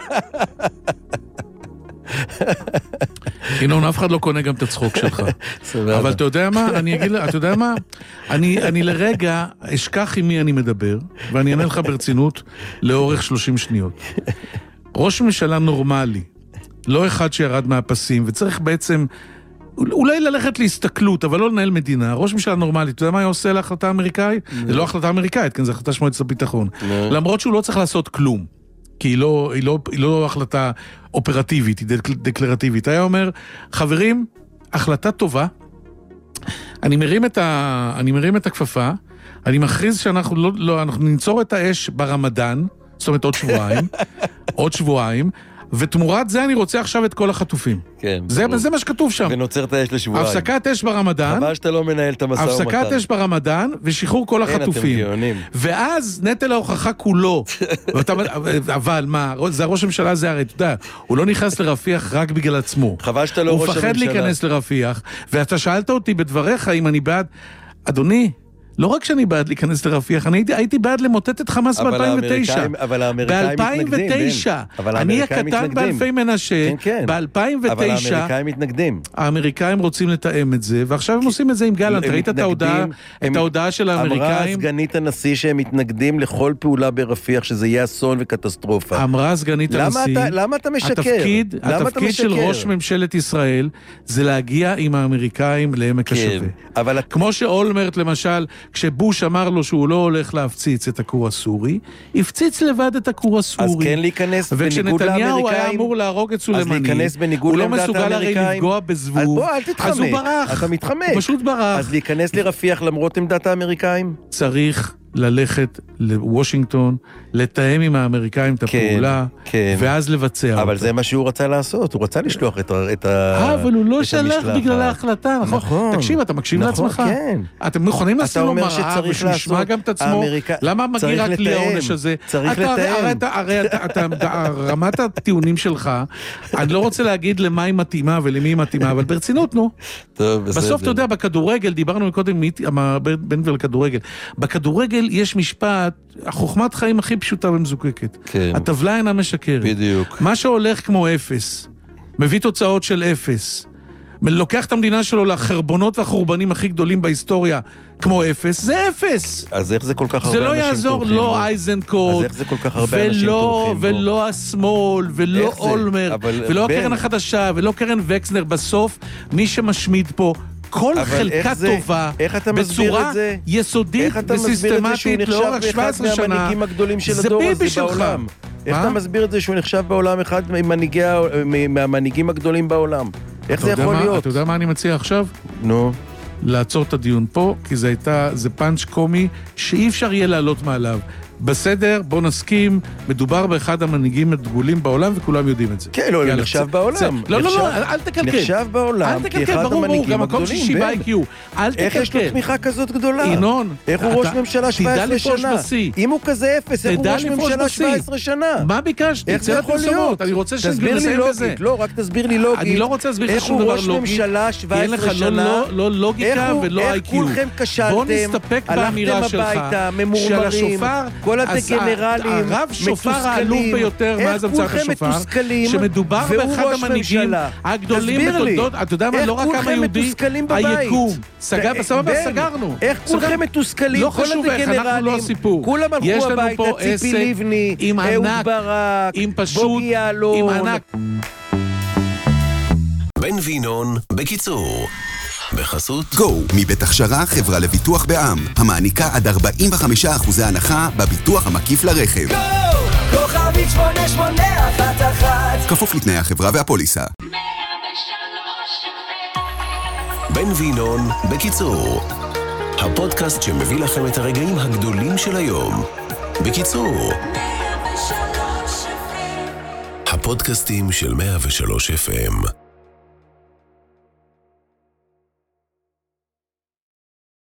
ינון, אף אחד לא קונה גם את הצחוק שלך. אבל אתה יודע מה? אני אגיד, אתה יודע מה? אני לרגע אשכח עם מי אני מדבר, ואני אענה לך ברצינות לאורך 30 שניות. ראש ממשלה נורמלי, לא אחד שירד מהפסים, וצריך בעצם אולי ללכת להסתכלות, אבל לא לנהל מדינה. ראש ממשלה נורמלית, אתה יודע מה היה עושה להחלטה האמריקאית? זה לא החלטה אמריקאית, כן, זה החלטה שמועצת הביטחון. למרות שהוא לא צריך לעשות כלום, כי היא לא החלטה אופרטיבית, היא דקלרטיבית. היה אומר, חברים, החלטה טובה, אני מרים את הכפפה, אני מכריז שאנחנו אנחנו ננצור את האש ברמדאן, זאת אומרת עוד שבועיים, ותמורת זה אני רוצה עכשיו את כל החטופים. כן. זה מה שכתוב שם. ונוצר את האש לשבועיים. הפסקת אש ברמדן. חבל שאתה לא מנהל את המשא ומתן. הפסקת אש ברמדן ושחרור כל החטופים. ואז נטל ההוכחה כולו. אבל מה, זה הראש הממשלה זה הרי, אתה יודע, הוא לא נכנס לרפיח רק בגלל עצמו. חבל שאתה לא ראש הממשלה. הוא פחד להיכנס לרפיח, ואתה שאלת אותי בדבריך אם אני בעד, אדוני, לא רק שאני בעד להיכנס לרפיח, אני הייתי בעד למוטט את חמאס ב-2009. אבל האמריקאים מתנגדים. ב-2009. אני הקטן באלפי מנשה. ב-2009. אבל האמריקאים מתנגדים. האמריקאים רוצים לתאם את זה, ועכשיו הם עושים את זה עם גלנט. ראית את ההודעה של האמריקאים? אמרה סגנית הנשיא שהם מתנגדים לכל פעולה ברפיח, שזה יהיה אסון וקטסטרופה. אמרה סגנית הנשיא. למה אתה משקר? התפקיד של ראש ממשלת ישראל זה להגיע עם האמריקאים לעמק השווה. כמו שאולמרט למשל, כשבוש אמר לו שהוא לא הולך להפציץ את הכור הסורי, הפציץ לבד את הכור הסורי. אז כן להיכנס בניגוד לאמריקאים. וכשנתניהו היה אמור להרוג את סולימני, הוא לא מסוגל הרי לפגוע בזבוב, אז בוא, אל תתחמק. אז הוא ברח. אתה מתחמק. הוא פשוט ברח. אז להיכנס לרפיח למרות עמדת האמריקאים? צריך ללכת לוושינגטון, לתאם עם האמריקאים את הפעולה, ואז לבצע אותה. אבל זה מה שהוא רצה לעשות, הוא רצה לשלוח את המשלחת. אבל הוא לא שלח בגלל ההחלטה, נכון? תקשיב, אתה מקשיב לעצמך? אתם מוכנים לשים לו מראה ושנשמע גם את עצמו? למה מגיע רק לי העונש הזה? צריך לתאם. הרי רמת הטיעונים שלך, אני לא רוצה להגיד למה היא מתאימה ולמי היא מתאימה, אבל ברצינות, נו. בסוף אתה יודע, בכדורגל, דיברנו קודם בן ולכדורגל, בכדורגל יש משפט, החוכמת חיים הכי פשוטה ומזוקקת. כן. הטבלה אינה משקרת. בדיוק. מה שהולך כמו 0, מביא תוצאות של 0, לוקח את המדינה שלו לחרבונות והחורבנים הכי גדולים בהיסטוריה, כמו אפס, זה אפס. אז איך זה כל כך הרבה זה לא אנשים יעזור, תומכים? לא אייזנקוט, אז איך זה כל כך הרבה אנשים תומכים בו? ולא השמאל, ולא איך זה? אולמר, אבל ולא בן- הקרן החדשה, ולא קרן וקסנר, בסוף מי שמשמיד פה כל אבל חלקה איך זה? טובה, איך אתה מסביר בצורה את זה? יסודית איך אתה מסביר את זה שהוא וסיסטמטית נחשב לאורך באחד 17 שנה, מהמנהיגים הגדולים של זה הדור ביבי הזה שלך. בעולם? איך מה? אתה מסביר את זה שהוא נחשב בעולם אחד מהמנהיגים הגדולים בעולם? איך זה יכול להיות? אתה יודע מה אני מציע עכשיו? נו. לעצור את הדיון פה, כי זה פאנץ' קומי שאי אפשר יהיה לעלות מעליו. בסדר, בוא נסכים, מדובר באחד המנהיגים הדגולים בעולם, וכולם יודעים את זה. כן, לא, נחשב בעולם. לא, אל תקלקל. נחשב בעולם כאחד המנהיגים הגדולים, בן. אל איך יש לו תקלקל. תמיכה כזאת גדולה? ינון, איך הוא ראש ממשלה 17 שנה? אם הוא כזה אפס, איך הוא ראש ממשלה 17 שנה? מה ביקשתי? איך זה יכול להיות? אני רוצה תסביר לי שנסיים בזה. לוגית, לא, רק תסביר לי לוגית. אני לא רוצה להסביר לך שום דבר לוגי. איך הוא ראש ממשלה 17 שנה? כי אין לך לא לוגיקה ולא איך איי-קיו. כולכם כשלתם, בוא נסתפק באמירה שלך, הלכתם הביתה, ממורמרים, כל הדגנרלים, הרב שופר העלוב ביותר מאז המצאת השופר, שמדובר באחד המנהיגים הגדולים בתולדות, אתה יודע מה, לא רק העם היהודי, היקום. סגרנו. איך כולכם מתוסכלים, לא כל חשוב איך, אנחנו לא הסיפור. כולם הלכו הביתה, ציפי לבני, אהוד ברק, בוגי יעלון. עם ענק. בן וינון, בקיצור. בחסות גו, מבית הכשרה חברה לביטוח בע"מ, המעניקה עד 45% הנחה בביטוח המקיף לרכב. כוכבית 8811 כפוף לתנאי החברה והפוליסה. בן וינון, בקיצור. הפודקאסט שמביא לכם את הרגעים הגדולים של היום. בקיצור. הפודקאסטים של 103 FM.